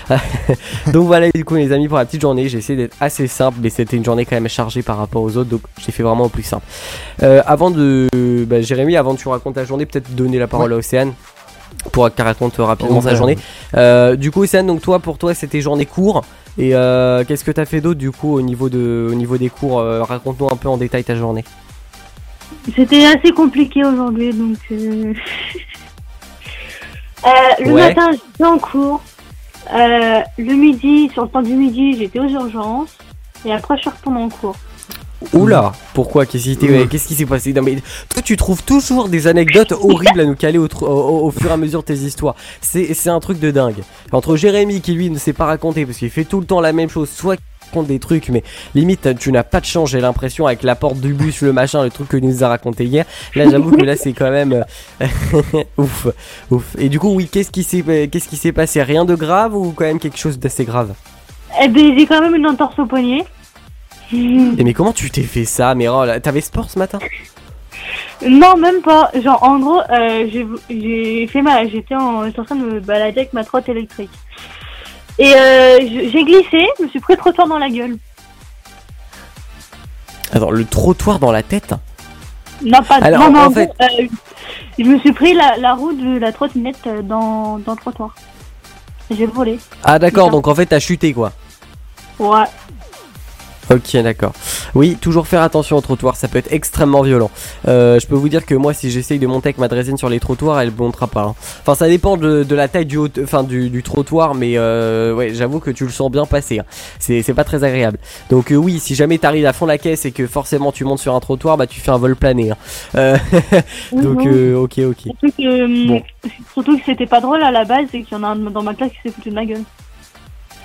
Donc voilà du coup les amis, pour la petite journée, j'ai essayé d'être assez simple, mais c'était une journée quand même chargée par rapport aux autres, donc j'ai fait vraiment au plus simple. Euh, avant de... Bah, Jérémy, avant que tu racontes ta journée, peut-être donner la parole ouais. à Océane pour qu'elle raconte rapidement oh, sa ouais, journée. Ouais. Euh, du coup Océane, donc toi, pour toi c'était journée cours, et euh, qu'est-ce que t'as fait d'autre du coup au niveau, de, au niveau des cours, euh, raconte-nous un peu en détail ta journée. C'était assez compliqué aujourd'hui, donc euh... euh, le ouais. matin j'étais en cours, euh, le midi, sur le temps du midi j'étais aux urgences, et après je suis retournée en cours. Oula, pourquoi? Qu'est-ce qui, mmh. Qu'est-ce qui s'est passé? Non mais toi tu trouves toujours des anecdotes horribles à nous caler au, au, au, au fur et à mesure de tes histoires. C'est, c'est un truc de dingue. Entre Jérémy qui lui ne sait pas raconter parce qu'il fait tout le temps la même chose, soit qu'il raconte des trucs mais limite tu n'as pas de chance, j'ai l'impression, avec la porte du bus, le machin, le truc que nous a raconté hier. Là j'avoue que là c'est quand même ouf, ouf. Et du coup oui, qu'est-ce qui s'est, qu'est-ce qui s'est passé? Rien de grave ou quand même quelque chose d'assez grave? Eh ben j'ai quand même une entorse au poignet. Et mais comment tu t'es fait ça? Mais oh, là, t'avais sport ce matin? Non, même pas. Genre en gros, euh, j'ai, j'ai fait ma, j'étais en, j'étais en train de me balader avec ma trotte électrique. Et euh, j'ai glissé, je me suis pris le trottoir dans la gueule. Attends, le trottoir dans la tête? Non, pas. Alors, non, non, en fait, euh, je me suis pris la, la roue de la trottinette dans, dans le trottoir. J'ai volé. Ah d'accord, donc en fait t'as chuté quoi? Ouais. Ok, d'accord. Oui, toujours faire attention au trottoir, ça peut être extrêmement violent. Euh, je peux vous dire que moi, si j'essaye de monter avec ma draisine sur les trottoirs, elle montera pas. Hein. Enfin, ça dépend de, de la taille du, haut, enfin, du, du trottoir, mais euh, ouais, j'avoue que tu le sens bien passer. Hein. C'est, c'est pas très agréable. Donc euh, oui, si jamais t'arrives à fond la caisse et que forcément tu montes sur un trottoir, bah tu fais un vol plané. Hein. Euh, donc euh, ok, ok. Surtout que, bon. surtout que c'était pas drôle à la base et qu'il y en a un dans ma classe qui s'est foutu de ma gueule.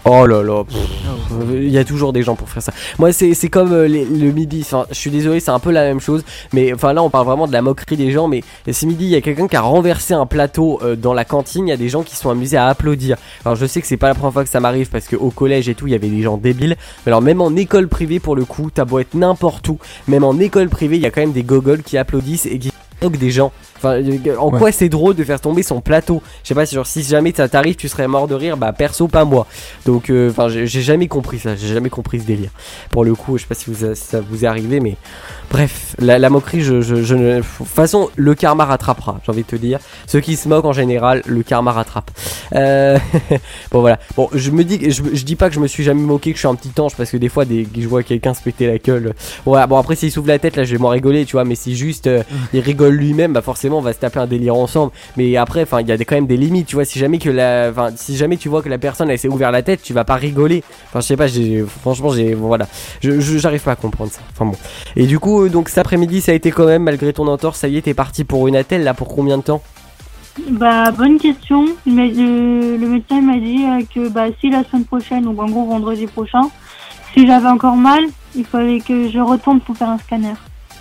Oh là là, pff, il y a toujours des gens pour faire ça. Moi c'est c'est comme euh, les- le midi, enfin je suis désolé c'est un peu la même chose, mais enfin là on parle vraiment de la moquerie des gens, mais ce midi il y a quelqu'un qui a renversé un plateau euh, dans la cantine, il y a des gens qui sont amusés à applaudir. Alors je sais que c'est pas la première fois que ça m'arrive parce qu'au collège et tout il y avait des gens débiles, mais alors même en école privée pour le coup, t'as beau être n'importe où, même en école privée il y a quand même des gogoles qui applaudissent et qui moquent des gens. Enfin, euh, en Ouais. quoi c'est drôle de faire tomber son plateau? Je sais pas si genre si jamais ça t'arrive tu serais mort de rire, bah perso pas moi. Donc euh, enfin j'ai j'ai jamais compris ça, j'ai jamais compris ce délire. Pour le coup, je sais pas si, vous a- si ça vous est arrivé, mais bref, la, la moquerie, je, je, je ne. De toute façon, le karma rattrapera, j'ai envie de te dire. Ceux qui se moquent en général, le karma rattrape. Euh... bon voilà. Bon, je me dis, je, je dis pas que je me suis jamais moqué, que je suis un petit ange, parce que des fois, des, je vois quelqu'un se péter la gueule. Voilà. Bon après, s'il s'ouvre la tête, là, je vais moins rigoler, tu vois. Mais si juste euh, il rigole lui-même, bah forcément, on va se taper un délire ensemble. Mais après, enfin, il y a des, quand même des limites, tu vois. Si jamais que la, enfin, si jamais tu vois que la personne elle s'est ouvert la tête, tu vas pas rigoler. Enfin, je sais pas. J'ai, franchement, j'ai, bon, voilà. Je, je- j'arrive pas à comprendre ça. Enfin bon. Et du coup, euh, donc cet après-midi, ça a été quand même, malgré ton entorse, ça y est, t'es parti pour une attelle là pour combien de temps? Bah, bonne question. Mais le, le médecin m'a dit euh, que bah, si la semaine prochaine, donc en gros vendredi prochain, si j'avais encore mal, il fallait que je retourne pour faire un scanner.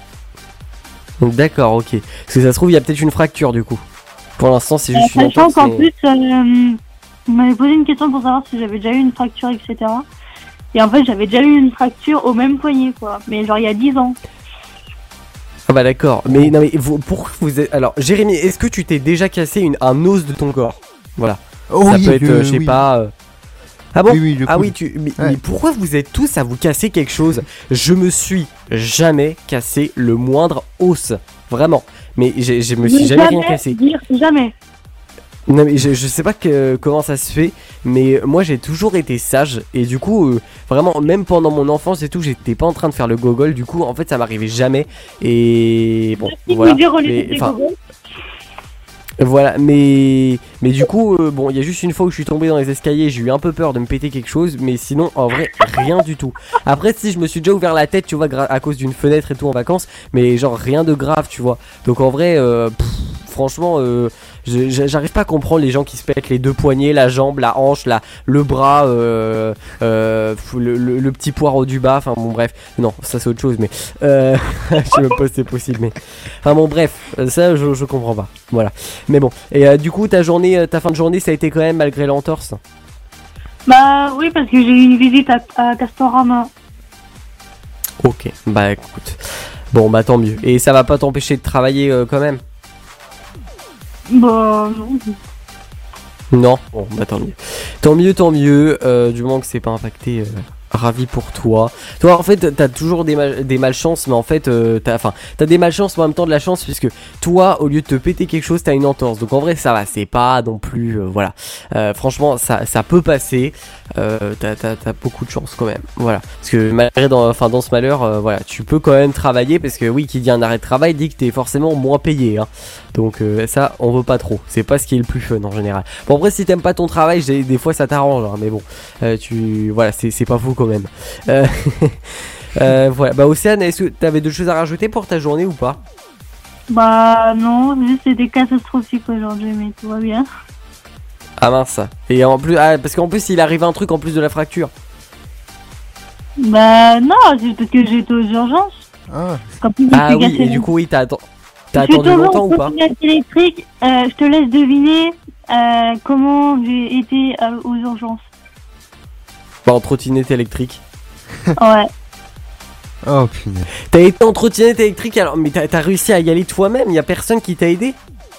D'accord, ok. Parce que ça se trouve, il y a peut-être une fracture du coup. Pour l'instant, c'est juste Euh, une Sachant entorse. qu'en mais- plus, euh, il m'avait posé une question pour savoir si j'avais déjà eu une fracture, et cetera. Et en fait, j'avais déjà eu une fracture au même poignet, quoi. Mais genre il y a dix ans. Ah bah d'accord. Mais non mais vous, pourquoi vous êtes... Alors, Jérémy, est-ce que tu t'es déjà cassé une, un os de ton corps? Voilà. Oh, ça oui, peut être, je- euh, je sais oui. pas. euh, Ah bon? Oui, oui, le Ah coude. oui, tu. Mais, Ouais. mais pourquoi vous êtes tous à vous casser quelque chose? Je me suis jamais cassé le moindre os. Vraiment. Mais j'ai- je me suis Mais jamais rien cassé. Dire jamais. Non mais je, je sais pas que, comment ça se fait, mais moi j'ai toujours été sage et du coup euh, vraiment même pendant mon enfance et tout j'étais pas en train de faire le gogol, du coup en fait ça m'arrivait jamais et bon Il voilà. vous dire au lieu Mais, de enfin, Google. voilà, mais mais du coup euh, bon il y a juste une fois où je suis tombé dans les escaliers, j'ai eu un peu peur de me péter quelque chose, mais sinon en vrai rien du tout. Après si je me suis déjà ouvert la tête tu vois gra- à cause d'une fenêtre et tout en vacances, mais genre rien de grave tu vois. Donc en vrai euh, pff, franchement euh, je- je- j'arrive pas à comprendre les gens qui se pètent les deux poignets, la jambe, la hanche, la, le bras, euh, euh, le, le- le petit poireau du bas, enfin bon bref, non ça c'est autre chose mais euh, je sais même pas si c'est possible mais enfin bon bref, ça je, je comprends pas, voilà. Mais bon, et euh, du coup ta journée, euh, ta fin de journée ça a été quand même malgré l'entorse? Bah oui, parce que j'ai eu une visite à, à Castorama. Ok, bah écoute, bon bah tant mieux, et ça va pas t'empêcher de travailler euh, quand même? Bah non. Non, bon bah tant mieux. Tant mieux, tant mieux, euh, du moment que c'est pas impacté, euh, ravi pour toi. Toi en fait t'as toujours des, mal- des malchances, mais en fait euh, t'as, enfin, t'as des malchances mais en même temps de la chance, puisque toi au lieu de te péter quelque chose t'as une entorse. Donc en vrai ça va, c'est pas non plus, euh, voilà. Euh, franchement ça, ça peut passer, euh, t'as, t'as, t'as beaucoup de chance quand même, voilà. Parce que malgré dans, enfin, dans ce malheur, euh, voilà, tu peux quand même travailler, parce que oui, qui dit un arrêt de travail dit que t'es forcément moins payé, hein. Donc euh, ça on veut pas trop, c'est pas ce qui est le plus fun en général. Bon après si t'aimes pas ton travail, j'ai- des fois ça t'arrange, hein, mais bon, euh, tu, voilà, c'est, c'est pas faux quand même. Euh, euh, voilà, bah Océane, est-ce que t'avais d'autres choses à rajouter pour ta journée ou pas? Bah non, juste c'était catastrophique aujourd'hui, mais tout va bien. Ah mince. Et en plus, ah, parce qu'en plus il arrive un truc en plus de la fracture. Bah non, c'est parce que j'étais aux urgences. Ah, Quand il me Ah fait oui, casser et la- du coup oui, t'as, atten- t'as Je suis attendu tombée en longtemps ou pas? trottinette électrique. Euh, je te laisse deviner euh, comment j'ai été euh, aux urgences. Bah en trottinette électrique. Ouais. oh punaise. T'as été en trottinette électrique alors, mais t'as, t'as réussi à y aller toi-même, y a personne qui t'a aidé?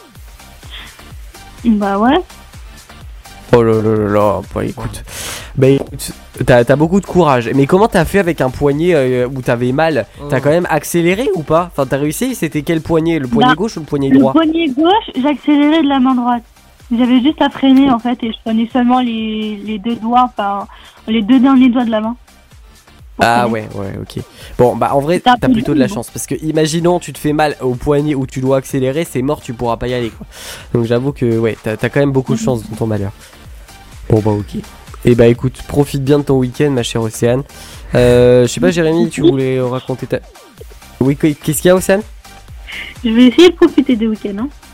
Bah ouais. Oh là là là là, bah écoute, bah écoute, t'as, t'as beaucoup de courage. Mais comment t'as fait avec un poignet euh, où t'avais mal? T'as quand même accéléré ou pas? Enfin t'as réussi, c'était quel poignet? Le poignet Bah, gauche ou le poignet Le droit? poignet gauche, j'accélérais de la main droite. J'avais juste à freiner en fait et je prenais seulement les, les deux doigts, enfin les deux derniers doigts de la main. Pour Ah freiner. ouais, ouais, ok. Bon, bah en vrai, T'as t'as un peu plutôt de la de- chance. Parce que imaginons, tu te fais mal au poignet où tu dois accélérer, c'est mort, tu pourras pas y aller, quoi. Donc j'avoue que, ouais, t'as, t'as quand même beaucoup de chance dans ton malheur. Bon, bah ok. Et bah écoute, profite bien de ton week-end, ma chère Océane. Euh, je sais pas, Jérémy, tu voulais raconter ta. Oui, qu'est-ce qu'il y a, Océane? Je vais essayer de profiter des week-ends. Hein.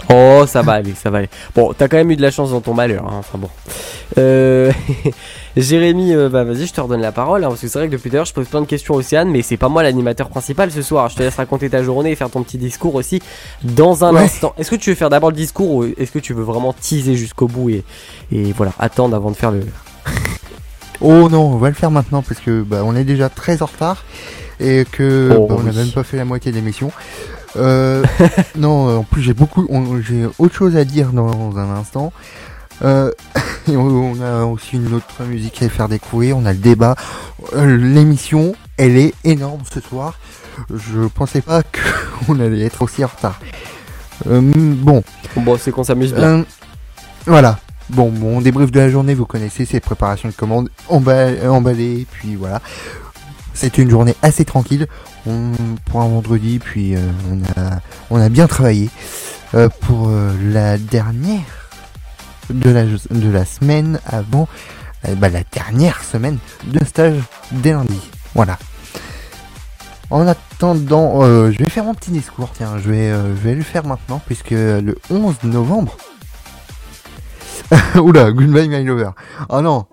Oh, ça va aller, ça va aller. Bon, t'as quand même eu de la chance dans ton malheur, hein, enfin bon. Euh... Jérémy, euh, bah vas-y, je te redonne la parole, hein, parce que c'est vrai que depuis tout à l'heure, je pose plein de questions à Océane, mais c'est pas moi l'animateur principal ce soir. Je te laisse raconter ta journée et faire ton petit discours aussi dans un Ouais. instant. Est-ce que tu veux faire d'abord le discours ou est-ce que tu veux vraiment teaser jusqu'au bout et, et voilà, attendre avant de faire le... Oh non, on va le faire maintenant parce que bah, on est déjà très en retard et que Oh, bah, on n'a oui. même pas fait la moitié de l'émission. Euh, non, euh, en plus j'ai beaucoup, on- j'ai autre chose à dire dans un instant. Euh, et on, on a aussi une autre musique à faire découvrir. On a le débat. Euh, L'émission, elle est énorme ce soir. Je pensais pas qu'on allait être aussi en retard. Euh, bon. Bon, c'est qu'on s'amuse bien. Euh, voilà. Bon, mon débrief de la journée, vous connaissez, c'est préparation de commandes, emba- emballé, puis voilà. C'était une journée assez tranquille on, pour un vendredi, puis euh, on, a, on a bien travaillé euh, pour euh, la dernière de la, de la semaine avant, euh, bah, la dernière semaine de stage dès lundi. Voilà. En attendant, euh, je vais faire mon petit discours, tiens, je vais, euh, je vais le faire maintenant, puisque le onze novembre, oula, Goodbye My Lover. Oh non.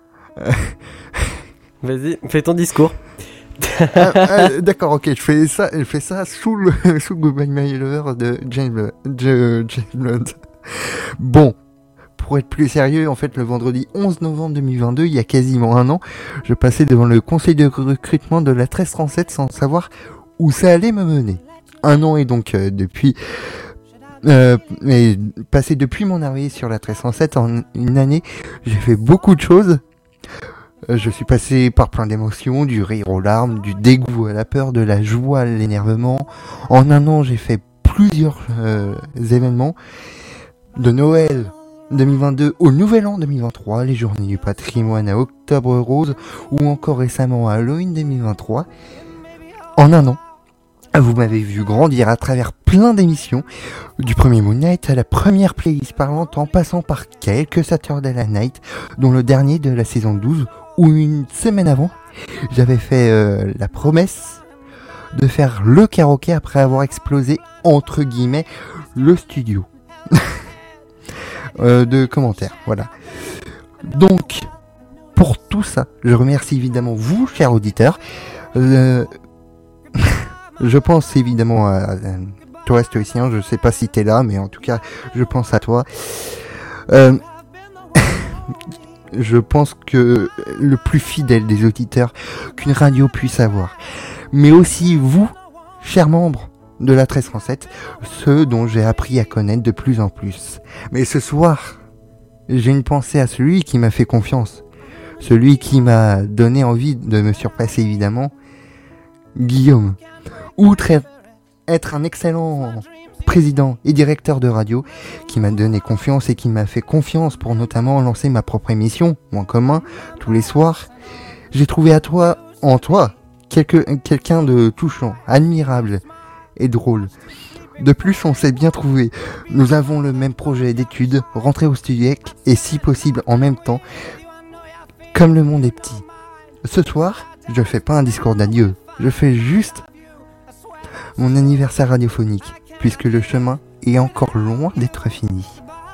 Vas-y, fais ton discours. Ah, ah, d'accord, ok, je fais ça, je fais ça sous le sous Goodbye My Lover de James, de James Blunt. Bon, pour être plus sérieux, en fait, le vendredi onze novembre deux mille vingt-deux, il y a quasiment un an, je passais devant le conseil de recrutement de la treize trente-sept sans savoir où ça allait me mener. Un an et donc euh, depuis. Euh, mais passé depuis mon arrivée sur la treize trente-sept en une année, j'ai fait beaucoup de choses. Euh, je suis passé par plein d'émotions, du rire aux larmes, du dégoût à la peur, de la joie à l'énervement. En un an, j'ai fait plusieurs euh, événements. De Noël deux mille vingt-deux au Nouvel An deux mille vingt-trois, les Journées du Patrimoine à Octobre Rose, ou encore récemment à Halloween deux mille vingt-trois. En un an, vous m'avez vu grandir à travers plein d'émissions, du premier Moon Knight à la première playlist parlante en passant par quelques Saturday Night, dont le dernier de la saison douze, où une semaine avant, j'avais fait euh, la promesse de faire le karaoké après avoir explosé, entre guillemets, le studio euh, de commentaires. Voilà. Donc, pour tout ça, je remercie évidemment vous, chers auditeurs. Euh, je pense évidemment à, à toi, stoïcien. Je sais pas si t'es là, mais en tout cas, je pense à toi. Euh, je pense que le plus fidèle des auditeurs qu'une radio puisse avoir. Mais aussi vous, chers membres de la treize trente-sept, ceux dont j'ai appris à connaître de plus en plus. Mais ce soir, j'ai une pensée à celui qui m'a fait confiance. Celui qui m'a donné envie de me surpasser, évidemment. Guillaume. Outre être un excellent président et directeur de radio, qui m'a donné confiance et qui m'a fait confiance pour notamment lancer ma propre émission, ou en commun, tous les soirs, j'ai trouvé à toi, en toi, quelque, quelqu'un de touchant, admirable et drôle. De plus, on s'est bien trouvé. Nous avons le même projet d'études, rentrer au Studiec, et si possible en même temps, comme le monde est petit. Ce soir, je fais pas un discours d'adieu, je fais juste mon anniversaire radiophonique, puisque le chemin est encore loin d'être fini.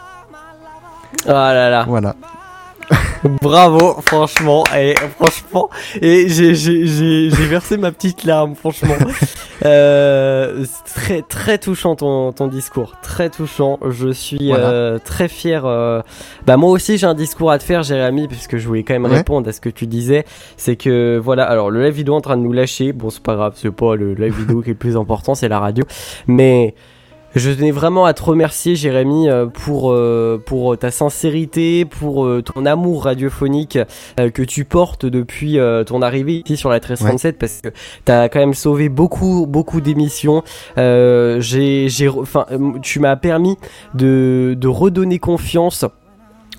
Ah là là. Voilà. Bravo, franchement, et franchement, et j'ai j'ai j'ai j'ai versé ma petite larme, franchement. Euh, c'est très très touchant ton ton discours, très touchant. Je suis Voilà. euh, très fier. Euh... Bah moi aussi j'ai un discours à te faire, Jérémy, puisque je voulais quand même Ouais. répondre à ce que tu disais. C'est que voilà, alors le live vidéo est en train de nous lâcher. Bon c'est pas grave, c'est pas le live vidéo qui est le plus important, c'est la radio, mais je tenais vraiment à te remercier, Jérémy, euh, pour, euh, pour ta sincérité, pour euh, ton amour radiophonique euh, que tu portes depuis euh, ton arrivée ici sur la treize trente-sept, parce que t'as quand même sauvé beaucoup, beaucoup d'émissions. Euh, j'ai, j'ai, enfin, tu m'as permis de, de redonner confiance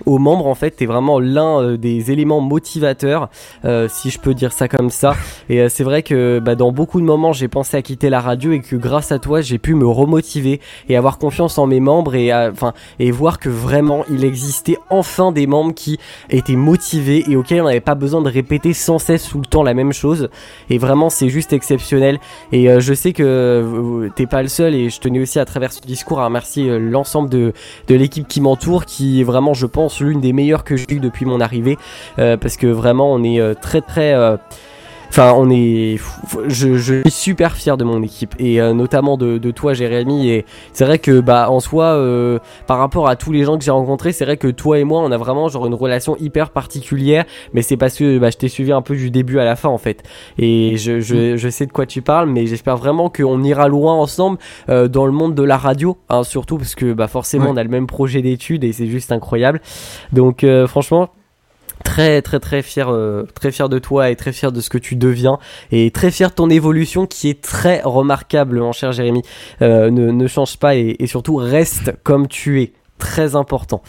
aux membres en fait. T'es vraiment l'un euh, des éléments motivateurs, euh, si je peux dire ça comme ça. Et euh, c'est vrai que bah, dans beaucoup de moments j'ai pensé à quitter la radio et que grâce à toi j'ai pu me remotiver et avoir confiance en mes membres et enfin et voir que vraiment il existait enfin des membres qui étaient motivés et auxquels on n'avait pas besoin de répéter sans cesse tout le temps la même chose. Et vraiment c'est juste exceptionnel. Et euh, je sais que euh, t'es pas le seul et je tenais aussi à travers ce discours à remercier euh, l'ensemble de, de l'équipe qui m'entoure, qui est vraiment je pense l'une des meilleures que j'ai eues depuis mon arrivée, euh, parce que vraiment on est euh, très très euh, Enfin, on est, je, je suis super fier de mon équipe et euh, notamment de, de toi, Jérémy. Et c'est vrai que, bah, en soi, euh, par rapport à tous les gens que j'ai rencontrés, c'est vrai que toi et moi, on a vraiment genre une relation hyper particulière. Mais c'est parce que, bah, je t'ai suivi un peu du début à la fin, en fait. Et je, je, je sais de quoi tu parles, mais j'espère vraiment qu'on ira loin ensemble euh, dans le monde de la radio, hein, surtout parce que, bah, forcément, ouais. on a le même projet d'études et c'est juste incroyable. Donc, euh, franchement. Très très très fier euh, très fier de toi et très fier de ce que tu deviens et très fier de ton évolution qui est très remarquable, mon cher Jérémy. Euh, ne, ne change pas et, et surtout reste comme tu es. Très important.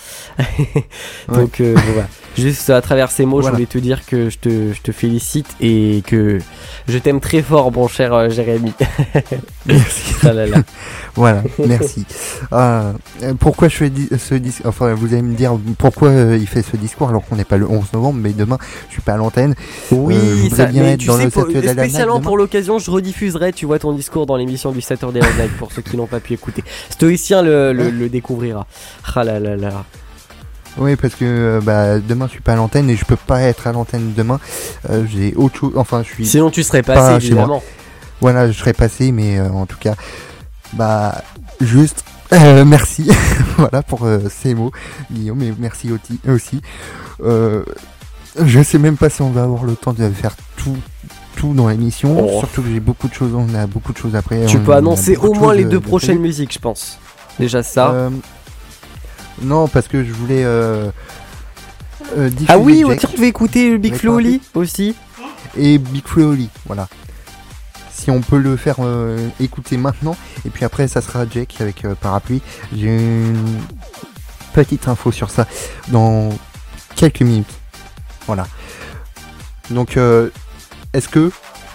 Donc ouais. euh, voilà. Juste à travers ces mots, voilà. je voulais te dire que je te, je te félicite et que je t'aime très fort, mon cher euh, Jérémy. Merci. Ah là là. Voilà, merci. Euh, pourquoi je fais di- ce discours? Enfin, vous allez me dire pourquoi euh, il fait ce discours alors qu'on n'est pas le onze novembre, mais demain je suis pas à l'antenne. Oui, euh, ça, bien mais être tu dans sais, le pour, spécialement pour l'occasion, je rediffuserai, tu vois, ton discours dans l'émission du Saturday Night Live pour ceux qui n'ont pas pu écouter. Stoïcien le, le, le découvrira. Ah là là là. Oui, parce que euh, bah, demain je suis pas à l'antenne et je peux pas être à l'antenne demain. Euh, j'ai autre chose. Enfin, je suis. Sinon, tu serais passé pas évidemment. Voilà, je serais passé, mais euh, en tout cas, bah, juste euh, merci. Voilà pour euh, ces mots, Guillaume, et merci aussi. aussi. Euh, je sais même pas si on va avoir le temps de faire tout. tout dans l'émission, oh. Surtout que j'ai beaucoup de choses, on a beaucoup de choses après. Tu on, peux annoncer au moins les de, deux de prochaines de musiques, je pense. Déjà ça. Euh, non, parce que je voulais. Euh, euh, ah oui, ouais, tu veux écouter Big Flo Oli aussi. Et Big Flo Oli, voilà. Si on peut le faire euh, écouter maintenant, et puis après ça sera Jack avec euh, Parapluie. J'ai une petite info sur ça dans quelques minutes. Voilà. Donc, euh, est-ce que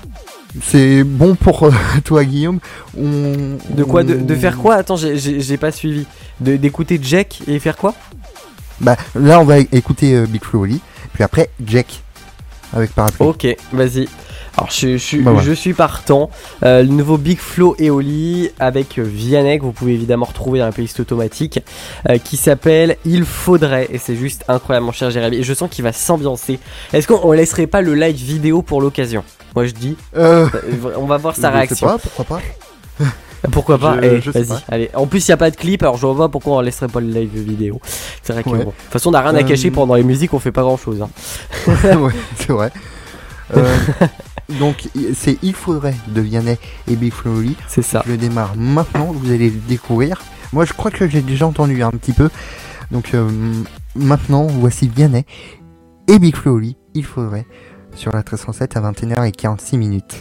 c'est bon pour euh, toi, Guillaume? on, De quoi on... de, de faire quoi? Attends, j'ai, j'ai, j'ai pas suivi. De, d'écouter Jack et faire quoi? Bah là, on va écouter euh, Big Flo Oli, puis après Jack avec Parapluie. Ok, vas-y. Alors je, je, bah ouais. je suis partant. Euh, le nouveau Big Flo et Oli avec Vianney, que vous pouvez évidemment retrouver dans la playlist automatique, euh, qui s'appelle Il Faudrait. Et c'est juste incroyable, mon cher Jérémy. Et je sens qu'il va s'ambiancer. Est-ce qu'on laisserait pas le live vidéo pour l'occasion? Moi je dis. Euh... On va voir sa je réaction. Sais pas, pourquoi pas? Pourquoi pas? je, Eh, je vas-y, allez. En plus, il n'y a pas de clip, alors je vois pas pourquoi on laisserait pas le live vidéo. C'est vrai que ouais. bon. De toute façon, on n'a rien à cacher pendant les musiques, on fait pas grand chose. Hein. Ouais, c'est vrai. Euh, donc, c'est Il Faudrait de Vianney et Big Flo Oli. C'est ça. Je le démarre maintenant, vous allez le découvrir. Moi, je crois que j'ai déjà entendu un petit peu. Donc, euh, maintenant, voici Vianney et Big Flo Oli. Il Faudrait sur la treize cent sept à vingt et une heures quarante-six minutes.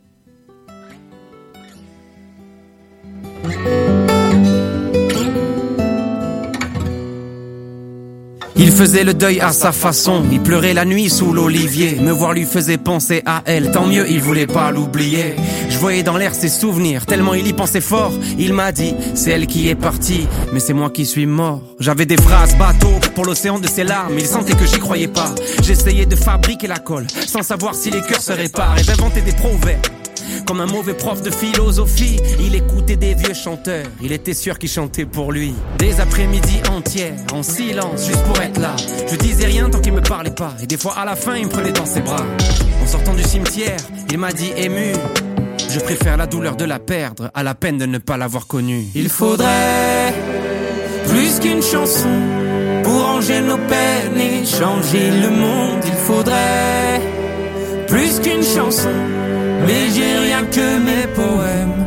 Il faisait le deuil à sa façon, il pleurait la nuit sous l'olivier. Me voir lui faisait penser à elle, tant mieux il voulait pas l'oublier. Je voyais dans l'air ses souvenirs, tellement il y pensait fort. Il m'a dit, c'est elle qui est partie, mais c'est moi qui suis mort. J'avais des phrases bateau pour l'océan de ses larmes, il sentait que j'y croyais pas. J'essayais de fabriquer la colle, sans savoir si les cœurs se réparent. Et j'inventais des proverbes. Comme un mauvais prof de philosophie, il écoutait des vieux chanteurs, il était sûr qu'ils chantaient pour lui. Des après-midi entières, en silence, juste pour être là. Je disais rien tant qu'il me parlait pas, et des fois à la fin il me prenait dans ses bras. En sortant du cimetière, il m'a dit ému, je préfère la douleur de la perdre à la peine de ne pas l'avoir connue. Il faudrait plus qu'une chanson pour ranger nos peines et changer le monde. Il faudrait plus qu'une chanson, mais j'ai rien que mes poèmes.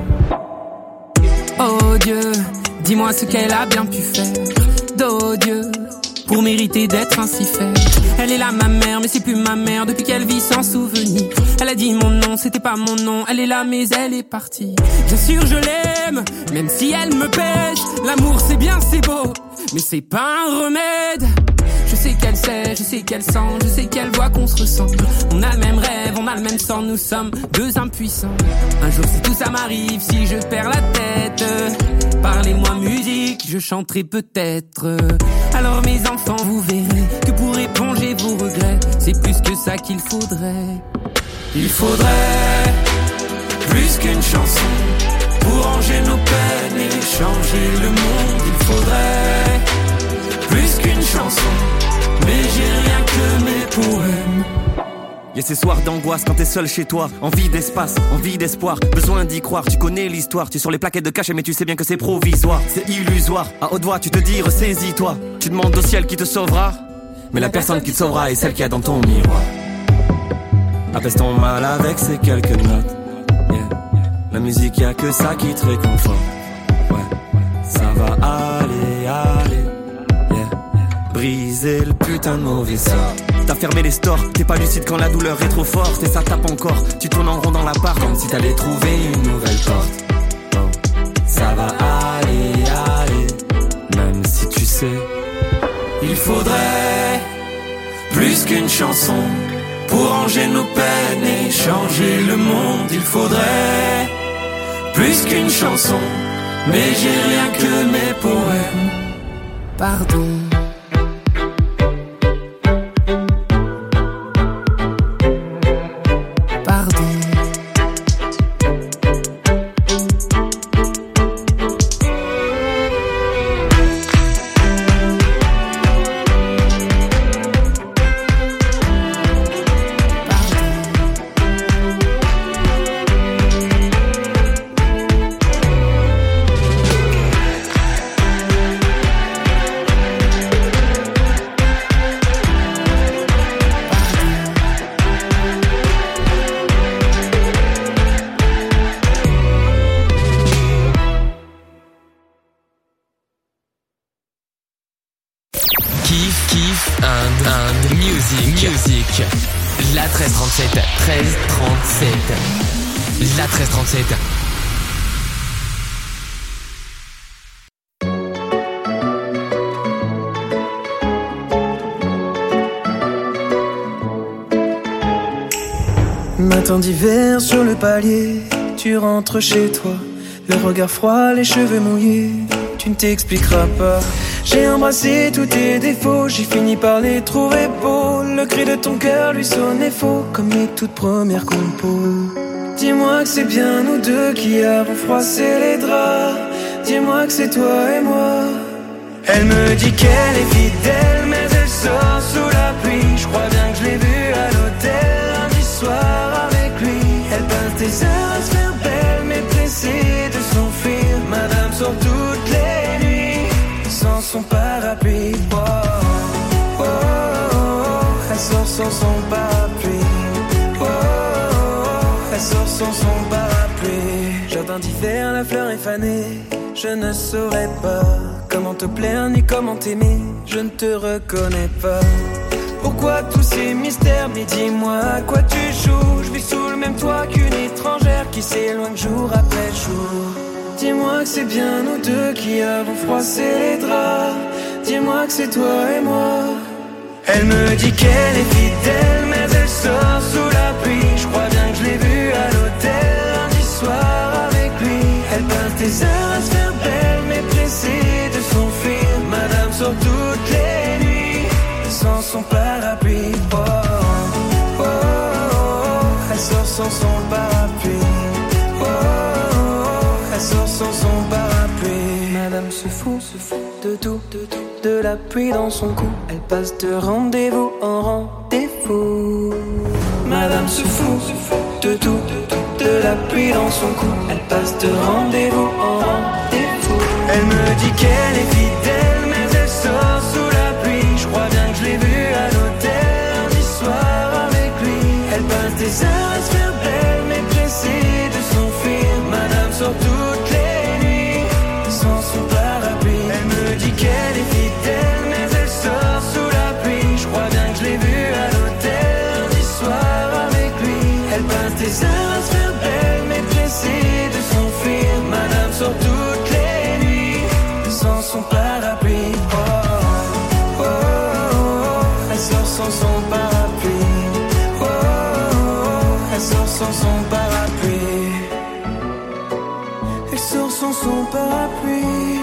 Oh Dieu, dis-moi ce qu'elle a bien pu faire. Oh Dieu, pour mériter d'être ainsi faite. Elle est là ma mère, mais c'est plus ma mère depuis qu'elle vit sans souvenir. Elle a dit mon nom, c'était pas mon nom. Elle est là mais elle est partie. Bien sûr je l'aime, même si elle me pêche. L'amour c'est bien, c'est beau, mais c'est pas un remède. sais, je sais qu'elle sent, je sais qu'elle voit qu'on se ressent. On a le même rêve, on a le même sang, nous sommes deux impuissants. Un jour si tout ça m'arrive, si je perds la tête, parlez-moi musique, je chanterai peut-être. Alors mes enfants, vous verrez que pour éponger vos regrets, c'est plus que ça qu'il faudrait. Il faudrait plus qu'une chanson pour ranger nos peines et changer le monde. Il faudrait plus qu'une chanson, mais j'ai rien que mes poèmes. Y'a ces soirs d'angoisse quand t'es seul chez toi. Envie d'espace, envie d'espoir, besoin d'y croire. Tu connais l'histoire, tu es sur les plaquettes de cachet, mais tu sais bien que c'est provisoire. C'est illusoire, à haute voix tu te dis ressaisis-toi. Tu demandes au ciel qui te sauvera, mais la personne qui te sauvera est celle qu'il y a dans ton miroir. Apaise ton mal avec ces quelques notes, yeah. La musique y'a que ça qui te réconforte, ouais. Ça va aller, aller, yeah. Briser le putain de mauvais sort. T'as fermé les stores, t'es pas lucide quand la douleur est trop forte. Et ça tape encore, tu tournes en rond dans l'appart comme si t'allais trouver une nouvelle porte, oh. Ça va aller, aller, même si tu sais. Il faudrait plus qu'une chanson pour ranger nos peines et changer le monde. Il faudrait plus qu'une chanson, mais j'ai rien que mes poèmes. Pardon. Music. La treize trente-sept. treize trente-sept. La treize trente-sept. Matin d'hiver sur le palier, tu rentres chez toi, le regard froid, les cheveux mouillés, tu ne t'expliqueras pas. J'ai embrassé tous tes défauts, j'ai fini par les trouver beaux. Le cri de ton cœur lui sonnait faux, comme mes toutes premières compos. Dis-moi que c'est bien nous deux qui avons froissé les draps. Dis-moi que c'est toi et moi. Elle me dit qu'elle est fidèle, mais elle sort sous la pluie. Je crois bien que je l'ai vue à l'hôtel lundi soir avec lui. Elle passe des heures à se faire belle, mais pressée de s'enfuir. Madame sort toutes les nuits sans son parapluie. Oh, oh, oh, oh. Elle sort sans son parapluie. Oh, oh, oh. Elle sort sans son parapluie. Jardin d'hiver, la fleur est fanée. Je ne saurais pas comment te plaire ni comment t'aimer. Je ne te reconnais pas. Pourquoi tous ces mystères? Mais dis-moi à quoi tu joues. Je vis sous le même toit qu'une étrangère qui s'éloigne jour après jour. Dis-moi que c'est bien nous deux qui avons froissé les draps. Dis-moi que c'est toi et moi. Elle me dit qu'elle est fidèle, mais elle sort sous la pluie. Je crois bien que je l'ai vue à l'hôtel lundi soir avec lui. Elle passe des heures à se faire belle, mais pressée de s'enfuir. Madame sort toutes les nuits sans son parapluie. Oh, oh, oh, oh. Elle sort sans son parapluie. Oh, oh, oh. Elle sort sans son parapluie. Madame se fout, se fout de tout, de tout. De la pluie dans son cou. Elle passe de rendez-vous en rendez-vous. Madame se fout, se fout de tout, de tout. De la pluie dans son cou. Elle passe de rendez-vous en rendez-vous. Elle me dit qu'elle est fidèle, mais elle sort sous la pluie. Je crois bien que je l'ai vue à l'hôtel lundi soir avec lui. Elle passe des heures à se faire belle, mais pressée de s'enfuir. Madame sort toutes les nuits sans son parapluie. Elle me dit qu'elle est fidèle, mais elle sort sous la pluie. Je crois bien que je l'ai vue à l'hôtel lundi soir avec lui. Elle passe des heures à se faire belle, mais pressée de s'enfuir. Madame sort toutes les nuits sans son parapluie. Oh, oh, oh, oh. Elle son parapluie. Elle sort sans son parapluie.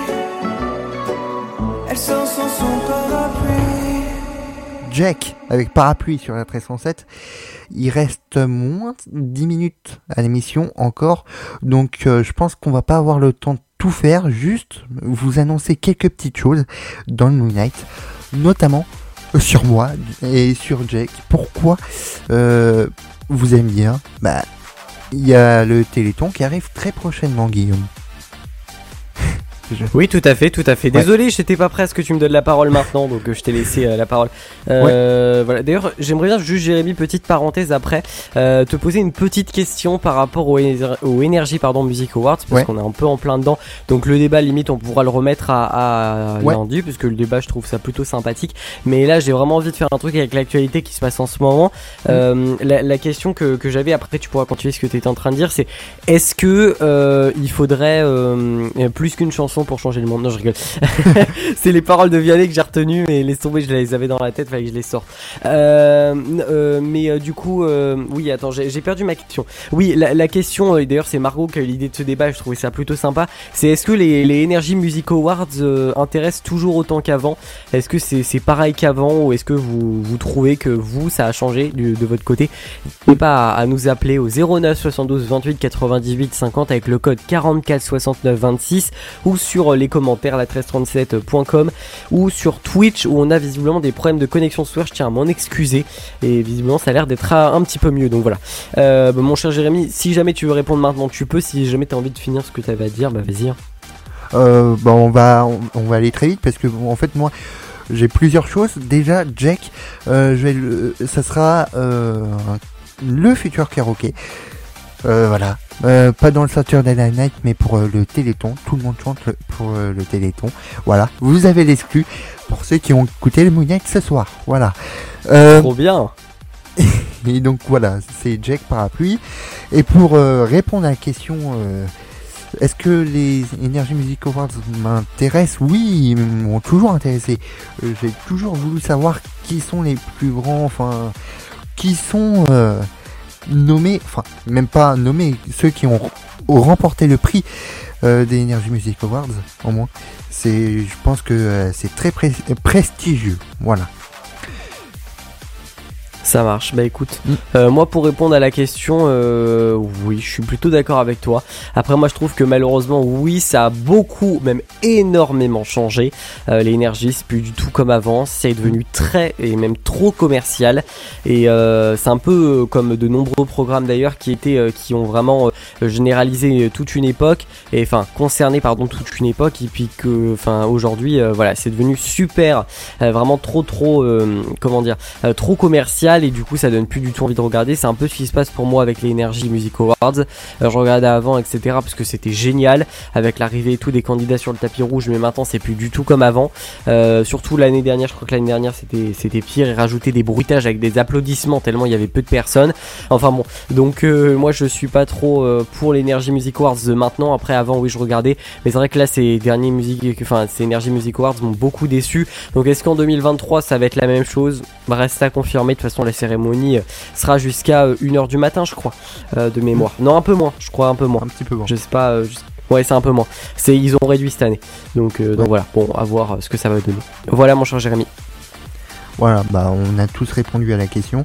Elle sort sans son parapluie. Jack avec Parapluie sur la treize cent sept. Il reste moins de dix minutes à l'émission encore, donc euh, je pense qu'on va pas avoir le temps de tout faire, juste vous annoncer quelques petites choses dans le Moon Night, notamment euh, sur moi et sur Jack. Pourquoi euh, vous aimez bien? Bah, il y a le Téléthon qui arrive très prochainement, Guillaume. Je... Oui, tout à fait, tout à fait. Désolé, ouais. J'étais pas prêt à ce que tu me donnes la parole maintenant, donc euh, je t'ai laissé euh, la parole. Euh, ouais. Voilà. D'ailleurs, j'aimerais bien juste, Jérémy, petite parenthèse après, euh, te poser une petite question par rapport au, au Energy pardon, Music Awards, parce ouais. qu'on est un peu en plein dedans. Donc le débat, limite, on pourra le remettre à, à ouais. lundi, parce que le débat, je trouve ça plutôt sympathique. Mais là, j'ai vraiment envie de faire un truc avec l'actualité qui se passe en ce moment. Mmh. Euh, la, la question que, que j'avais, après, tu pourras continuer ce que tu étais en train de dire, c'est est-ce que euh, il faudrait euh, plus qu'une chanson pour changer le monde? Non, je rigole. C'est les paroles de Vianney que j'ai retenues, mais les tomber, je les avais dans la tête, fallait que je les sorte. Euh, euh, mais euh, du coup, euh, oui, attends, j'ai, j'ai perdu ma question. Oui, la, la question, euh, d'ailleurs, c'est Margot qui a eu l'idée de ce débat, je trouvais ça plutôt sympa. C'est est-ce que les, les Energy Music Awards euh, intéressent toujours autant qu'avant? Est-ce que c'est, c'est pareil qu'avant, ou est-ce que vous, vous trouvez que vous, ça a changé du, de votre côté? N'hésitez pas à, à nous appeler au zéro neuf soixante-douze vingt-huit quatre-vingt-dix-huit cinquante avec le code quarante-quatre soixante-neuf vingt-six, ou sur les commentaires la treize trente-sept point com, ou sur Twitch où on a visiblement des problèmes de connexion ce soir, je tiens à m'en excuser, et visiblement ça a l'air d'être un petit peu mieux, donc voilà. Euh, bah, mon cher Jérémy, si jamais tu veux répondre maintenant tu peux, si jamais tu as envie de finir ce que tu avais à dire, bah vas-y. Euh, bah on va, on, on va aller très vite parce que bon, en fait moi j'ai plusieurs choses. Déjà Jack, euh, je vais le, ça sera euh, le futur karaoké. Euh, voilà, euh, pas dans le Saturday Night mais pour euh, le Téléthon, tout le monde chante le, pour euh, le Téléthon, voilà, vous avez l'exclu pour ceux qui ont écouté le Moon Night ce soir, voilà. Euh, Trop bien. Et donc voilà, c'est Jack Parapluie. Et pour euh, répondre à la question, euh, est-ce que les Energy Music Awards m'intéressent? Oui, ils m'ont toujours intéressé. Euh, j'ai toujours voulu savoir qui sont les plus grands, enfin, qui sont... Euh, nommés, enfin même pas nommés, ceux qui ont, ont remporté le prix euh, des Energy Music Awards, au moins. C'est, je pense que euh, c'est très pré- prestigieux, voilà. Ça marche, bah écoute, mmh. euh, moi pour répondre à la question, euh, oui, je suis plutôt d'accord avec toi. Après moi je trouve que malheureusement, oui, ça a beaucoup, même énormément changé. Euh, les Energy, c'est plus du tout comme avant, c'est devenu très et même trop commercial. Et euh, c'est un peu comme de nombreux programmes d'ailleurs qui étaient, euh, qui ont vraiment euh, généralisé toute une époque, et enfin concerné pardon toute une époque, et puis que, enfin aujourd'hui, euh, voilà, c'est devenu super, euh, vraiment trop trop, euh, comment dire, euh, trop commercial. Et du coup ça donne plus du tout envie de regarder. C'est un peu ce qui se passe pour moi avec les Energy Music Awards. Alors, je regardais avant etc parce que c'était génial avec l'arrivée et tout des candidats sur le tapis rouge, mais maintenant c'est plus du tout comme avant. Euh, surtout l'année dernière, je crois que l'année dernière c'était, c'était pire, et rajouter des bruitages avec des applaudissements tellement il y avait peu de personnes. Enfin bon, donc euh, moi je suis pas trop euh, pour les Energy Music Awards de maintenant. Après avant oui je regardais, mais c'est vrai que là ces derniers musiques, enfin ces Energy Music Awards m'ont beaucoup déçu. Donc est-ce qu'en deux mille vingt-trois ça va être la même chose? Bah, reste à confirmer. De toute façon la cérémonie sera jusqu'à une heure du matin je crois, euh, de mémoire. Non, un peu moins, je crois un peu moins. Un petit peu moins. Je sais pas, euh, juste... ouais c'est un peu moins. C'est, ils ont réduit cette année. Donc, euh, ouais. donc voilà, bon, à voir ce que ça va donner. Voilà mon cher Jérémy. Voilà, bah on a tous répondu à la question.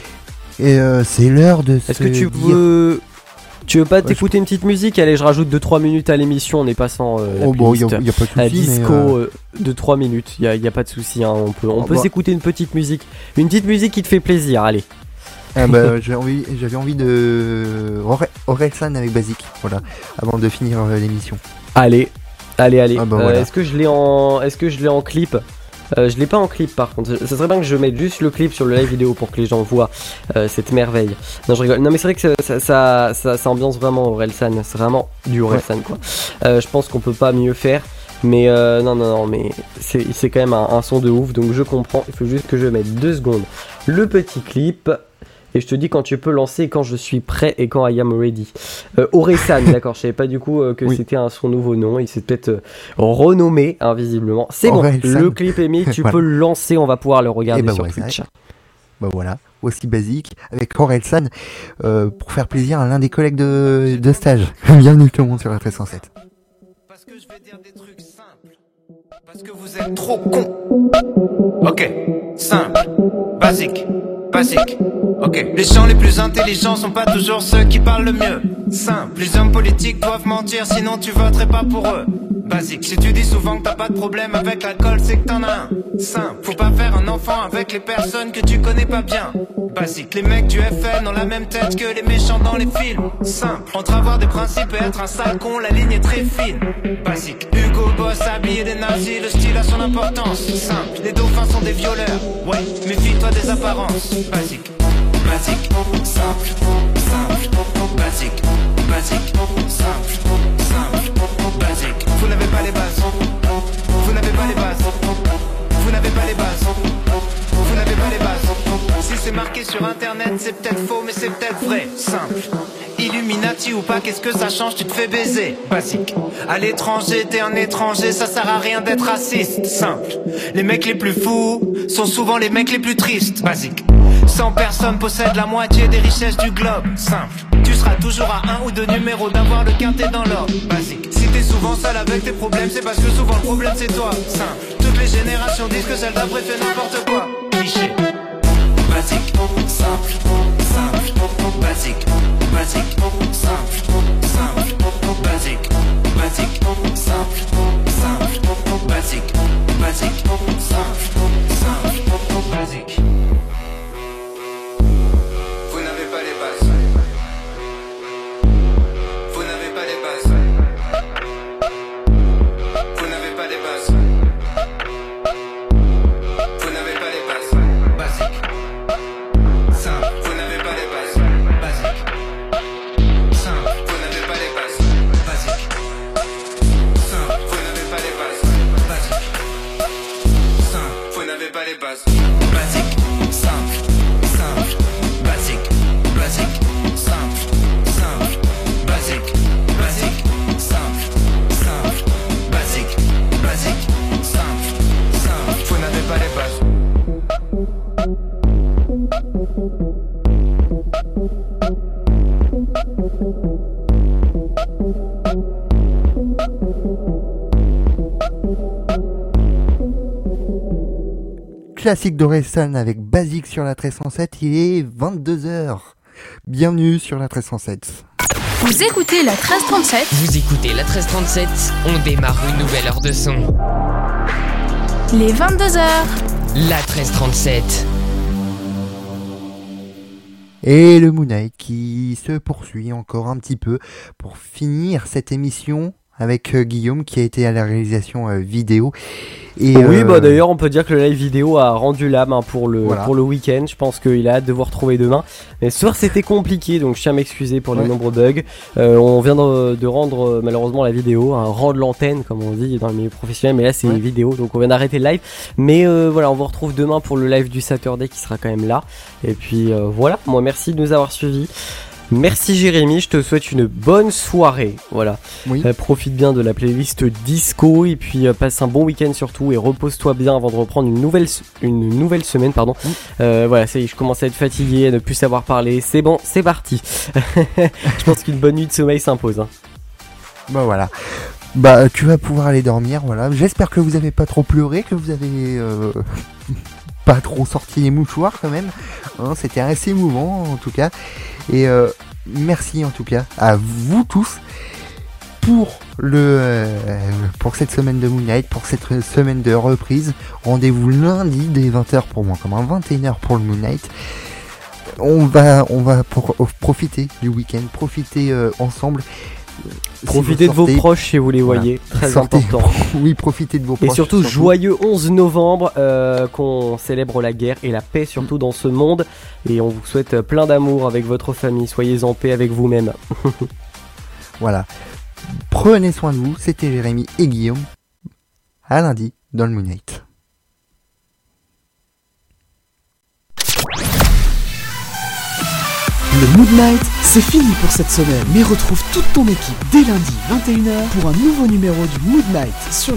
Et euh, c'est l'heure de se Est-ce que tu dire... veux... Tu veux pas ouais, t'écouter je... une petite musique? Allez, je rajoute deux trois minutes à l'émission, on est passant euh, la oh, bon, playlist, y a, y a pas de souci, à disco mais euh... euh, de trois minutes, il y a, y a pas de souci, hein, on peut, on oh, peut bah... s'écouter une petite musique. Une petite musique qui te fait plaisir, allez. Ah bah, j'avais envie, j'avais envie de Orelsan avec Basic, voilà, avant de finir euh, l'émission. Allez, allez, allez. Ah bah, euh, voilà. Est-ce que je l'ai en, est-ce que je l'ai en clip? Euh, je l'ai pas en clip par contre. Ça serait bien que je mette juste le clip sur le live vidéo pour que les gens voient euh, cette merveille. Non, je rigole. Non, mais c'est vrai que ça, ça, ça, ça, ça ambiance vraiment Orelsan. C'est vraiment du Orelsan ouais. quoi. Euh, je pense qu'on peut pas mieux faire. Mais euh, non, non, non, mais c'est, c'est quand même un, un son de ouf. Donc je comprends. Il faut juste que je mette deux secondes le petit clip. Et je te dis quand tu peux lancer, quand je suis prêt et quand I am ready. Euh, Orelsan, d'accord, je savais pas du coup euh, que oui. c'était un, son nouveau nom. Il s'est peut-être euh, renommé, hein, visiblement. C'est Orelsan. Bon, le clip est mis, tu voilà. peux le lancer, on va pouvoir le regarder bah sur ouais, Twitch. Bah voilà, aussi basique, avec Orelsan, euh, pour faire plaisir à l'un des collègues de, de stage. Bienvenue tout le monde sur la treize cent sept. Parce que je vais dire des trucs simples. Parce que vous êtes trop cons. Ok, simple, basique, basique. Ok, les gens les plus intelligents sont pas toujours ceux qui parlent le mieux. Simple, les hommes politiques doivent mentir, sinon tu voterais pas pour eux. Basique, si tu dis souvent que t'as pas de problème avec l'alcool, c'est que t'en as un. Simple, faut pas faire un enfant avec les personnes que tu connais pas bien. Basique, les mecs du F N ont la même tête que les méchants dans les films. Simple, entre avoir des principes et être un sale con, la ligne est très fine. Basique, Hugo Boss habillé des nazis, le style a son importance. Simple, les dauphins sont des violeurs. Ouais, méfie-toi des apparences. Basique, basique, simple, simple, basique, basique, simple, simple, basique. Vous n'avez pas les bases. Vous n'avez pas les bases. Vous n'avez pas les bases. Vous n'avez pas les bases. Si c'est marqué sur internet, c'est peut-être faux, mais c'est peut-être vrai. Simple. Illuminati ou pas, qu'est-ce que ça change, tu te fais baiser. Basique. À l'étranger, t'es un étranger, ça sert à rien d'être raciste. Simple. Les mecs les plus fous sont souvent les mecs les plus tristes. Basique. cent personnes possèdent la moitié des richesses du globe. Simple. Tu seras toujours à un ou deux numéros d'avoir le quintet dans l'ordre. Basique. Si t'es souvent seul avec tes problèmes, c'est parce que souvent le problème c'est toi. Simple. Toutes les générations disent que celle d'après fait n'importe quoi. Cliché. Basique, simple, simple, basique, basique, simple, simple, basique, basique, simple, simple, basique, basique, simple, simple, basique. Vous n'avez pas les bases. Vous n'avez pas les bases. Vous n'avez pas les bases. Vous n'avez pas les bases. Basique. Simple, vous n'avez pas les bases. Basique. Simple, vous n'avez pas les bases. Basique. Simple, vous n'avez pas les bases. Basique. Simple, vous n'avez pas les bases. Basique. Simple, simple, basique, basique, simple, simple, basique, basique, simple, simple, basique, basique, simple, simple. Vous n'avez pas les bases. Classique d'Orelsan avec Basique sur la treize cent sept, il est vingt-deux heures. Bienvenue sur la treize cent sept. Vous écoutez la treize trente-sept. Vous écoutez la treize trente-sept, on démarre une nouvelle heure de son. Les vingt-deux heures. La treize trente-sept. Et le Moon Knight qui se poursuit encore un petit peu pour finir cette émission avec euh, Guillaume qui a été à la réalisation euh, vidéo. Et, oui, euh, bah d'ailleurs on peut dire que le live vidéo a rendu l'âme hein, pour le voilà. pour le week-end. Je pense qu'il a hâte de vous retrouver demain. Mais ce soir c'était compliqué, donc je tiens à m'excuser pour les ouais. nombreux bugs. Euh, on vient de, de rendre euh, malheureusement la vidéo, un rendre l'antenne comme on dit dans le milieu professionnel, mais là c'est ouais. vidéo, donc on vient d'arrêter le live. Mais euh, voilà, on vous retrouve demain pour le live du Saturday qui sera quand même là. Et puis euh, voilà, moi merci de nous avoir suivis. Merci Jérémy, je te souhaite une bonne soirée. Voilà. Oui. Euh, profite bien de la playlist disco et puis euh, passe un bon week-end surtout et repose-toi bien avant de reprendre une nouvelle une nouvelle semaine pardon. Oui. Euh, voilà, ça y est, je commence à être fatigué, à ne plus savoir parler. C'est bon, c'est parti. Je pense qu'une bonne nuit de sommeil s'impose. Hein. Bah voilà. Bah tu vas pouvoir aller dormir. Voilà. J'espère que vous avez pas trop pleuré, que vous avez euh... pas trop sorti les mouchoirs quand même. Hein, c'était assez émouvant en tout cas. Et euh, merci en tout cas à vous tous pour le euh, pour cette semaine de Moon Knight, pour cette semaine de reprise. Rendez-vous lundi dès vingt heures pour moi, comme un vingt et une heures pour le Moon Knight. On va on va pour, pour profiter du week-end, profiter euh, ensemble. Profitez si de vos proches si vous les voyez, voilà. Très sortez, important. Oui, profitez de vos proches. Et surtout, surtout. joyeux onze novembre, euh, qu'on célèbre la guerre et la paix surtout dans ce monde. Et on vous souhaite plein d'amour avec votre famille. Soyez en paix avec vous-même. Voilà. Prenez soin de vous. C'était Jérémy et Guillaume. À lundi dans le Moon Knight. Le Moon Knight, c'est fini pour cette semaine. Mais retrouve toute ton équipe dès lundi vingt et une heures pour un nouveau numéro du Moon Knight sur